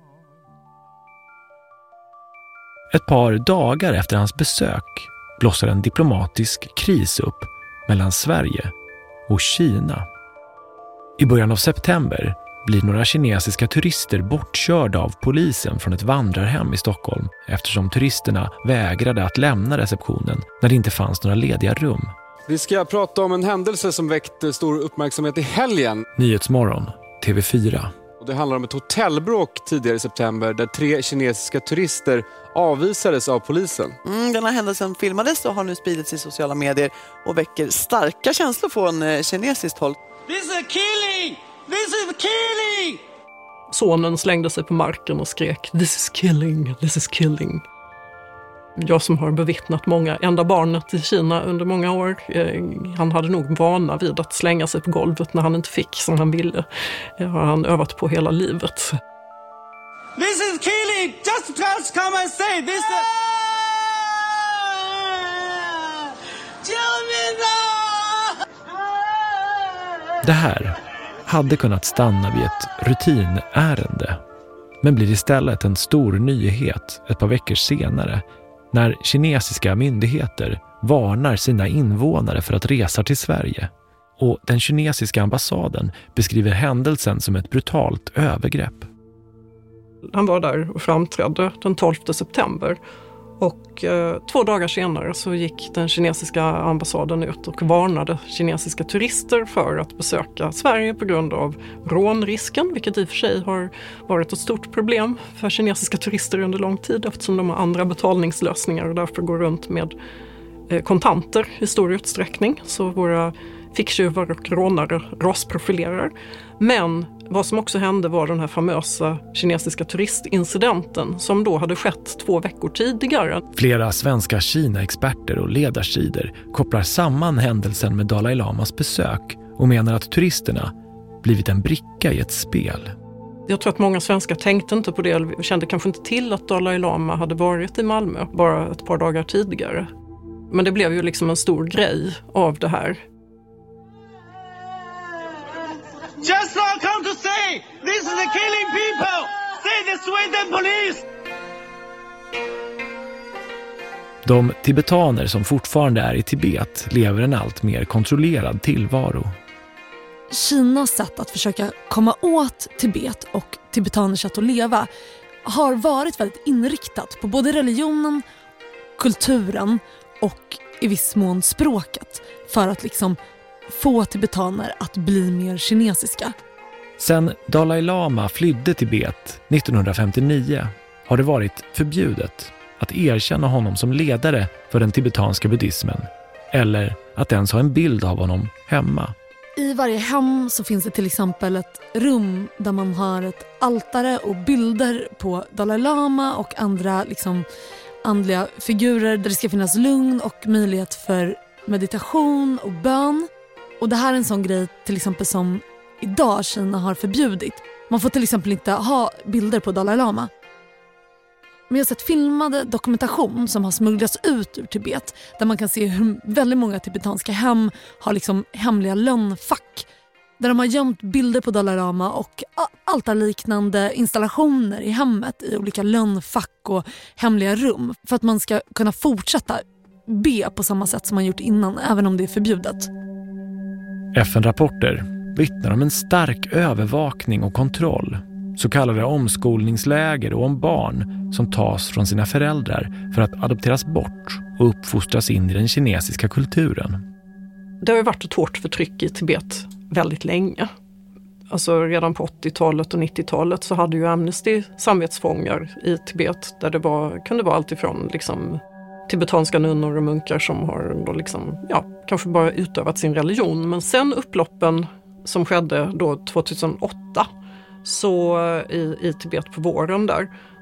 S3: Ett par dagar efter hans besök blossar en diplomatisk kris upp mellan Sverige och Kina. I början av september blir några kinesiska turister bortkörda av polisen från ett vandrarhem i Stockholm eftersom turisterna vägrade att lämna receptionen när det inte fanns några lediga rum.
S9: Vi ska prata om en händelse som väckte stor uppmärksamhet i helgen.
S3: Nyhetsmorgon, TV4.
S9: Och det handlar om ett hotellbråk tidigare i september där 3 kinesiska turister avvisades av polisen.
S10: Den här händelsen filmades och har nu spridits i sociala medier och väcker starka känslor från kinesiskt håll.
S23: This is a killing! This is killing!
S14: Sonen slängde sig på marken och skrek "This is killing, this is killing". Jag som har bevittnat många, enda barnet i Kina under många år, han hade nog vana vid att slänga sig på golvet när han inte fick som han ville. Det har han övat på hela livet.
S23: This is killing! Just come and say this!
S3: Det här hade kunnat stanna vid ett rutinärende, men blir istället en stor nyhet ett par veckor senare när kinesiska myndigheter varnar sina invånare för att resa till Sverige. Och den kinesiska ambassaden beskriver händelsen som ett brutalt övergrepp.
S14: Han var där och framträdde den 12 september. Och 2 dagar senare så gick den kinesiska ambassaden ut och varnade kinesiska turister för att besöka Sverige på grund av rånrisken, vilket i och för sig har varit ett stort problem för kinesiska turister under lång tid eftersom de har andra betalningslösningar och därför går runt med kontanter i stor utsträckning. Så våra ficktjuvar och rånare rasprofilerar. Men vad som också hände var den här famösa kinesiska turistincidenten som då hade skett 2 veckor tidigare.
S3: Flera svenska Kina-experter och ledarsidor kopplar samman händelsen med Dalai Lamas besök och menar att turisterna blivit en bricka i ett spel.
S14: Jag tror att många svenskar tänkte inte på det, eller kände kanske inte till att Dalai Lama hade varit i Malmö bara ett par dagar tidigare. Men det blev ju liksom en stor grej av det här.
S23: Just now come to say this is the killing people. Say the Sweden police.
S3: De tibetaner som fortfarande är i Tibet lever en allt mer kontrollerad tillvaro.
S8: Kinas sätt att försöka komma åt Tibet och tibetaners sätt att leva har varit väldigt inriktat på både religionen, kulturen och i viss mån språket för att liksom få tibetaner att bli mer kinesiska.
S3: Sen Dalai Lama flydde Tibet 1959 har det varit förbjudet att erkänna honom som ledare för den tibetanska buddhismen eller att ens ha en bild av honom hemma.
S8: I varje hem så finns det till exempel ett rum där man har ett altare och bilder på Dalai Lama och andra liksom andliga figurer där det ska finnas lugn och möjlighet för meditation och bön. Och det här är en sån grej till exempel som idag Kina har förbjudit. Man får till exempel inte ha bilder på Dalai Lama. Men jag har sett filmade dokumentation som har smugglats ut ur Tibet där man kan se hur väldigt många tibetanska hem har liksom hemliga lönnfack där de har gömt bilder på Dalai Lama och altarliknande installationer i hemmet i olika lönnfack och hemliga rum för att man ska kunna fortsätta be på samma sätt som man gjort innan även om det är förbjudet.
S3: FN-rapporter vittnar om en stark övervakning och kontroll, så kallade omskolningsläger och om barn som tas från sina föräldrar för att adopteras bort och uppfostras in i den kinesiska kulturen.
S14: Det har ju varit ett hårt förtryck i Tibet väldigt länge. Alltså redan på 80-talet och 90-talet så hade ju Amnesty samvetsfångar i Tibet där det kunde vara allt ifrån liksom tibetanska nunnor och munkar som har då liksom, kanske bara utövat sin religion. Men sen upploppen som skedde då 2008 så i Tibet på våren där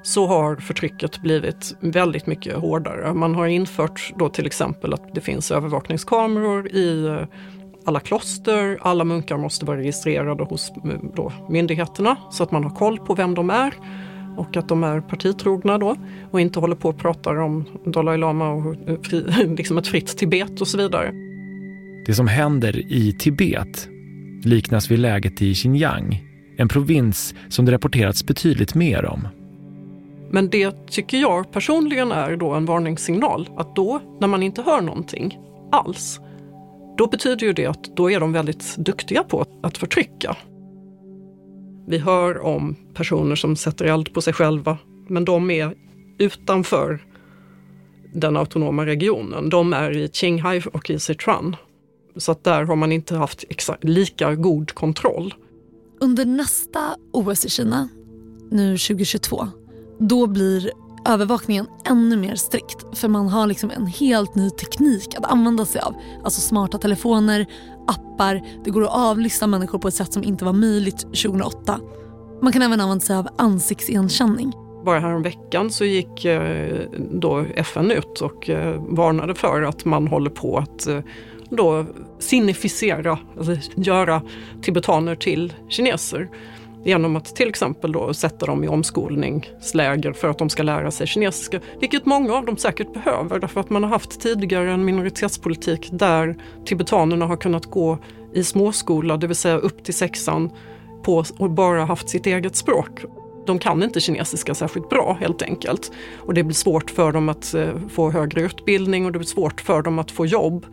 S14: så har förtrycket blivit väldigt mycket hårdare. Man har infört då till exempel att det finns övervakningskameror i alla kloster. Alla munkar måste vara registrerade hos då myndigheterna så att man har koll på vem de är och att de är partitrogna då och inte håller på och pratar om Dalai Lama och liksom ett fritt Tibet och så vidare.
S3: Det som händer i Tibet liknas vid läget i Xinjiang, en provins som det rapporterats betydligt mer om.
S14: Men det tycker jag personligen är då en varningssignal. Att då, när man inte hör någonting alls, då betyder ju det att då är de väldigt duktiga på att förtrycka. Vi hör om personer som sätter eld på sig själva, men de är utanför den autonoma regionen. De är i Qinghai och i Sichuan. Så att där har man inte haft lika god kontroll.
S8: Under nästa OS i Kina, nu 2022, då blir övervakningen ännu mer strikt. För man har liksom en helt ny teknik att använda sig av. Alltså smarta telefoner, appar. Det går att avlyssna människor på ett sätt som inte var möjligt 2008. Man kan även använda sig av ansiktsigenkänning.
S14: Bara här om veckan så gick då FN ut och varnade för att man håller på att då signifiera, alltså göra tibetaner till kineser. Genom att till exempel då sätta dem i omskolningsläger för att de ska lära sig kinesiska. Vilket många av dem säkert behöver. Därför att man har haft tidigare en minoritetspolitik där tibetanerna har kunnat gå i småskola, det vill säga upp till 6:an, och bara haft sitt eget språk. De kan inte kinesiska särskilt bra helt enkelt. Och det blir svårt för dem att få högre utbildning och det blir svårt för dem att få jobb.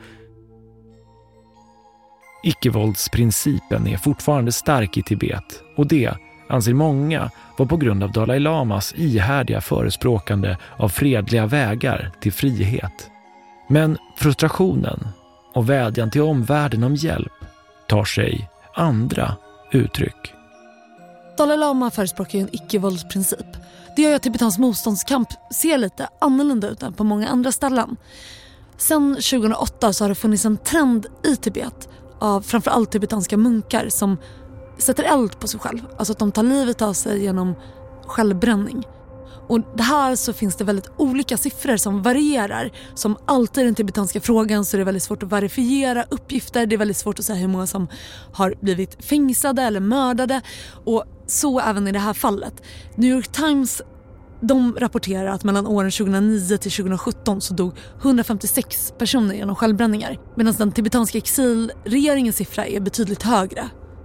S3: Icke-våldsprincipen är fortfarande stark i Tibet och det, anser många, var på grund av Dalai Lamas ihärdiga förespråkande av fredliga vägar till frihet. Men frustrationen och vädjan till omvärlden om hjälp tar sig andra uttryck.
S8: Dalai Lama förespråkar ju en icke-våldsprincip. Det gör ju att tibetans motståndskamp ser lite annorlunda ut än på många andra ställen. Sedan 2008 så har det funnits en trend i Tibet av framförallt tibetanska munkar som sätter eld på sig själv. Alltså att de tar livet av sig genom självbränning. Och det här så finns det väldigt olika siffror som varierar. Som alltid i den tibetanska frågan så är det väldigt svårt att verifiera uppgifter. Det är väldigt svårt att säga hur många som har blivit fängslade eller mördade. Och så även i det här fallet. New York Times, de rapporterar att mellan åren 2009 till 2017 så dog 156 personer genom självbränningar. Medan den tibetanska exilregeringens siffra är betydligt högre.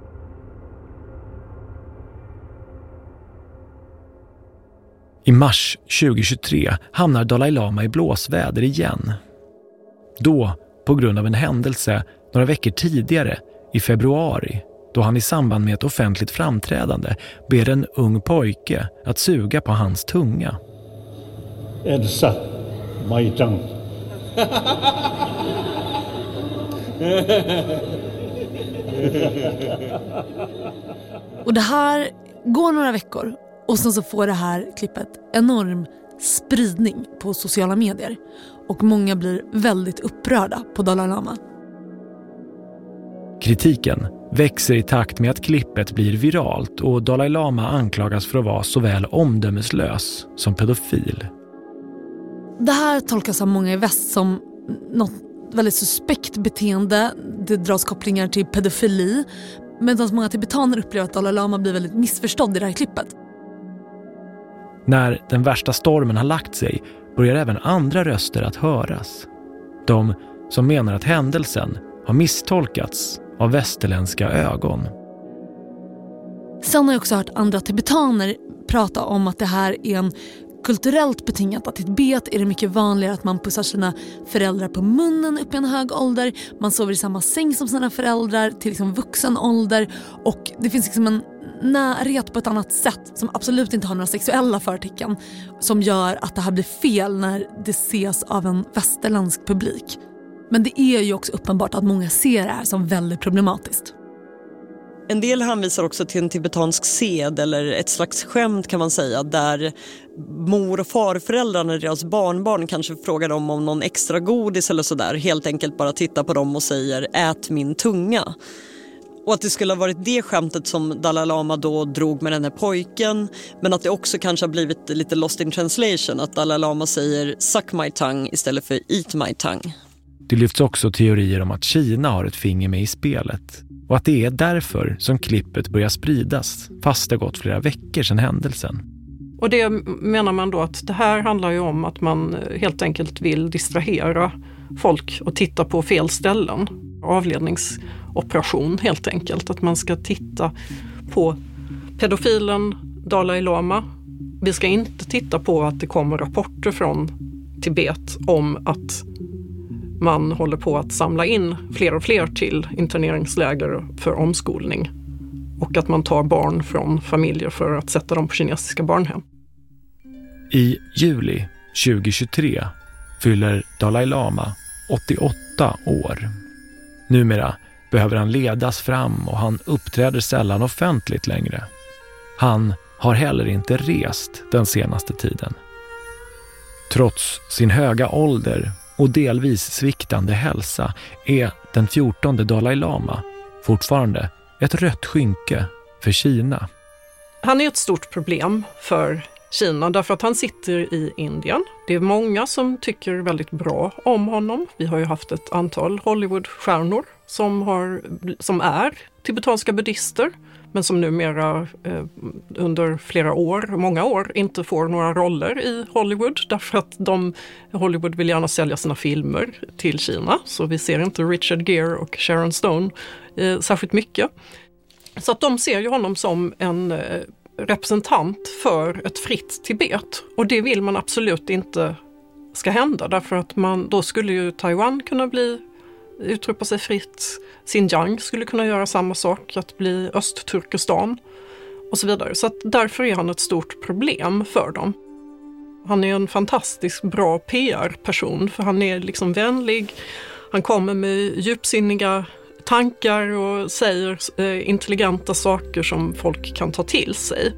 S3: I mars 2023 hamnar Dalai Lama i blåsväder igen. Då, på grund av en händelse några veckor tidigare, i februari, då han i samband med ett offentligt framträdande ber en ung pojke att suga på hans tunga.
S4: Elsa, my tongue.
S8: Och det här går några veckor och sen så får det här klippet enorm spridning på sociala medier. Och många blir väldigt upprörda på Dalai Lama.
S3: Kritiken växer i takt med att klippet blir viralt och Dalai Lama anklagas för att vara såväl omdömeslös som pedofil.
S8: Det här tolkas av många i väst som något väldigt suspekt beteende. Det dras kopplingar till pedofili. Medan många tibetaner upplever att Dalai Lama blir väldigt missförstådd i det här klippet.
S3: När den värsta stormen har lagt sig börjar även andra röster att höras. De som menar att händelsen har misstolkats av västerländska ögon.
S8: Sen har jag också hört andra tibetaner prata om att det här är en kulturellt betingat. Att i Tibet är det mycket vanligare att man pussar sina föräldrar på munnen upp i en hög ålder. Man sover i samma säng som sina föräldrar till liksom vuxen ålder. Och det finns liksom en närhet på ett annat sätt som absolut inte har några sexuella förtecken. Som gör att det här blir fel när det ses av en västerländsk publik. Men det är ju också uppenbart att många ser det här som väldigt problematiskt.
S11: En del hänvisar också till en tibetansk sed eller ett slags skämt kan man säga, där mor- och farföräldrarna och deras barnbarn kanske frågar dem om någon extra godis eller sådär. Helt enkelt bara tittar på dem och säger ät min tunga. Och att det skulle ha varit det skämtet som Dalai Lama då drog med den här pojken. Men att det också kanske har blivit lite lost in translation. Att Dalai Lama säger suck my tongue istället för eat my tongue.
S3: Det lyfts också teorier om att Kina har ett finger med i spelet. Och att det är därför som klippet börjar spridas fast det gått flera veckor sedan händelsen.
S14: Och det menar man då att det här handlar ju om att man helt enkelt vill distrahera folk och titta på fel ställen. Avledningsoperation helt enkelt. Att man ska titta på pedofilen Dalai Lama. Vi ska inte titta på att det kommer rapporter från Tibet om att man håller på att samla in fler och fler till interneringsläger för omskolning. Och att man tar barn från familjer för att sätta dem på kinesiska barnhem.
S3: I juli 2023 fyller Dalai Lama 88 år. Numera behöver han ledas fram och han uppträder sällan offentligt längre. Han har heller inte rest den senaste tiden. Trots sin höga ålder och delvis sviktande hälsa är den 14:e Dalai Lama fortfarande ett rött skynke för Kina.
S14: Han är ett stort problem för Kina därför att han sitter i Indien. Det är många som tycker väldigt bra om honom. Vi har ju haft ett antal Hollywoodstjärnor som är tibetanska buddhister men som numera under många år inte får några roller i Hollywood därför att Hollywood vill gärna sälja sina filmer till Kina. Så vi ser inte Richard Gere och Sharon Stone särskilt mycket. Så att de ser ju honom som en representant för ett fritt Tibet. Och det vill man absolut inte ska hända därför att då skulle ju Taiwan kunna utropa sig fritt. Xinjiang skulle kunna göra samma sak, att bli Östturkestan och så vidare. Så att därför är han ett stort problem för dem. Han är en fantastiskt bra PR-person för han är liksom vänlig. Han kommer med djupsinniga tankar och säger intelligenta saker som folk kan ta till sig.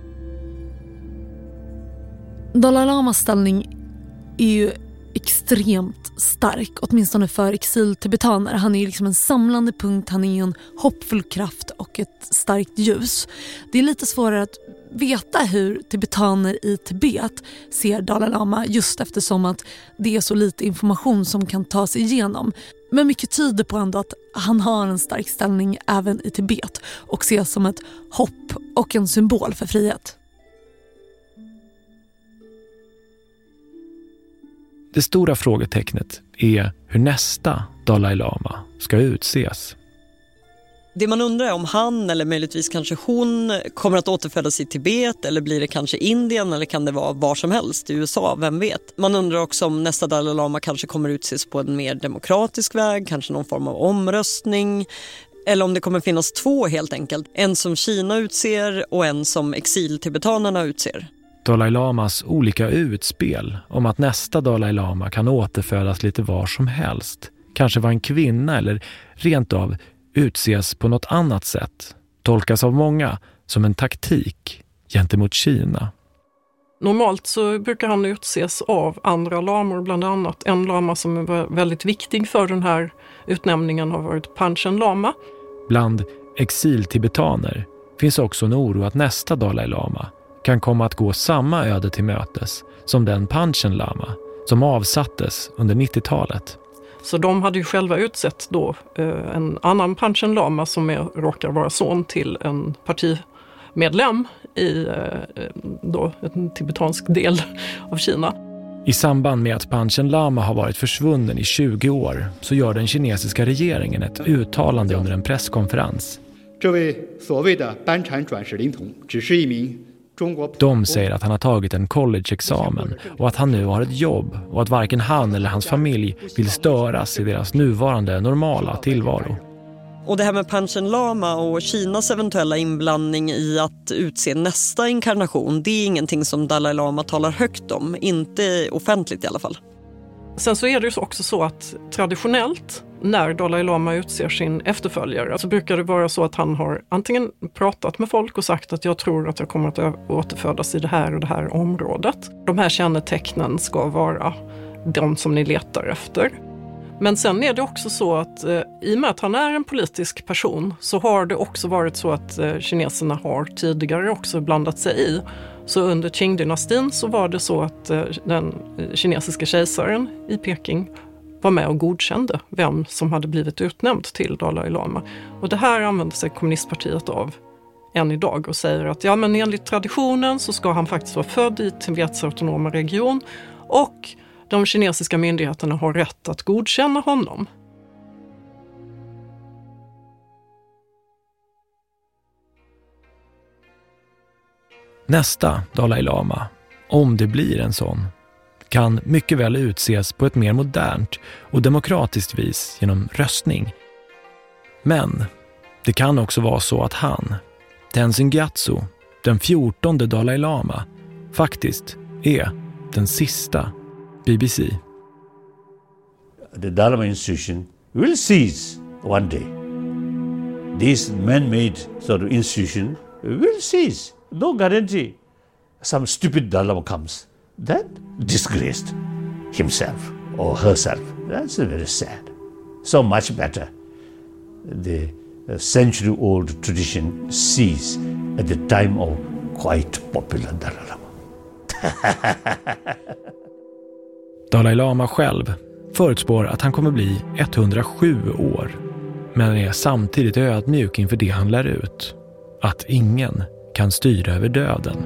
S8: Dalai Lamas ställning är ju extremt stark, åtminstone för exiltibetaner. Han är liksom en samlande punkt, han är en hoppfull kraft och ett starkt ljus. Det är lite svårare att veta hur tibetaner i Tibet ser Dalai Lama just eftersom att det är så lite information som kan tas igenom. Men mycket tyder på ändå att han har en stark ställning även i Tibet och ses som ett hopp och en symbol för frihet.
S3: Det stora frågetecknet är hur nästa Dalai Lama ska utses.
S11: Det man undrar är om han eller möjligtvis kanske hon kommer att återfödas i Tibet eller blir det kanske Indien eller kan det vara var som helst i USA, vem vet. Man undrar också om nästa Dalai Lama kanske kommer utses på en mer demokratisk väg, kanske någon form av omröstning eller om det kommer finnas två helt enkelt. En som Kina utser och en som exiltibetanerna utser.
S3: Dalai Lamas olika utspel om att nästa Dalai Lama kan återfödas lite var som helst, kanske var en kvinna eller rent av utses på något annat sätt, tolkas av många som en taktik gentemot Kina.
S14: Normalt så brukar han utses av andra lamor, bland annat en lama som var väldigt viktig för den här utnämningen har varit Panchen Lama.
S3: Bland exiltibetaner finns också en oro att nästa Dalai Lama kan komma att gå samma öde till mötes som den Panchen Lama som avsattes under 90-talet.
S14: Så de hade ju själva utsett då en annan Panchen Lama som råkar vara son till en partimedlem i då en tibetansk del av Kina.
S3: I samband med att Panchen Lama har varit försvunnen i 20 år så gör den kinesiska regeringen ett uttalande under en presskonferens. De säger att han har tagit en college-examen och att han nu har ett jobb och att varken han eller hans familj vill störas i deras nuvarande normala tillvaro.
S11: Och det här med Panchen Lama och Kinas eventuella inblandning i att utse nästa inkarnation, det är ingenting som Dalai Lama talar högt om, inte offentligt i alla fall.
S14: Sen så är det ju också så att traditionellt när Dalai Lama utser sin efterföljare så brukar det vara så att han har antingen pratat med folk och sagt att jag tror att jag kommer att återfödas i det här och det här området. De här kännetecknen ska vara de som ni letar efter. Men sen är det också så att i och med att han är en politisk person så har det också varit så att kineserna har tidigare också blandat sig i. Så under Qing-dynastin så var det så att den kinesiska kejsaren i Peking var med och godkände vem som hade blivit utnämnd till Dalai Lama. Och det här använder sig kommunistpartiet av än idag och säger att ja, men enligt traditionen så ska han faktiskt vara född i Tibets autonoma region och de kinesiska myndigheterna har rätt att godkänna honom.
S3: Nästa Dalai Lama, om det blir en sån, kan mycket väl utses på ett mer modernt och demokratiskt vis genom röstning. Men det kan också vara så att han, Tenzin Gyatso, den 14:e Dalai Lama, faktiskt är den sista BBC.
S4: The Dalai Lama institution will cease one day. This man-made sort of institution will cease. No guarantee. Some stupid Dalai Lama comes. That disgraced himself or herself. That's very sad. So much better. The century-old tradition cease at the time of quite popular Dalai Lama.
S3: Dalai Lama själv förutspår att han kommer bli 107 år, men är samtidigt ödmjuk inför det han lär ut. Att ingen kan styra över döden.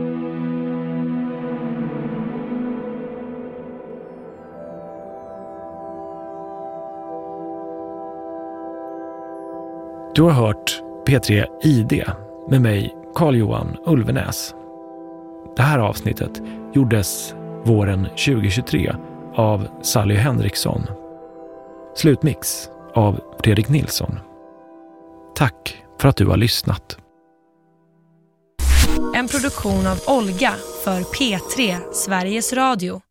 S3: Du har hört P3 ID med mig, Carl-Johan Ulvenäs. Det här avsnittet gjordes våren 2023 av Sally Henriksson. Slutmix av Fredrik Nilsson. Tack för att du har lyssnat.
S13: En produktion av Olga för P3 Sveriges Radio.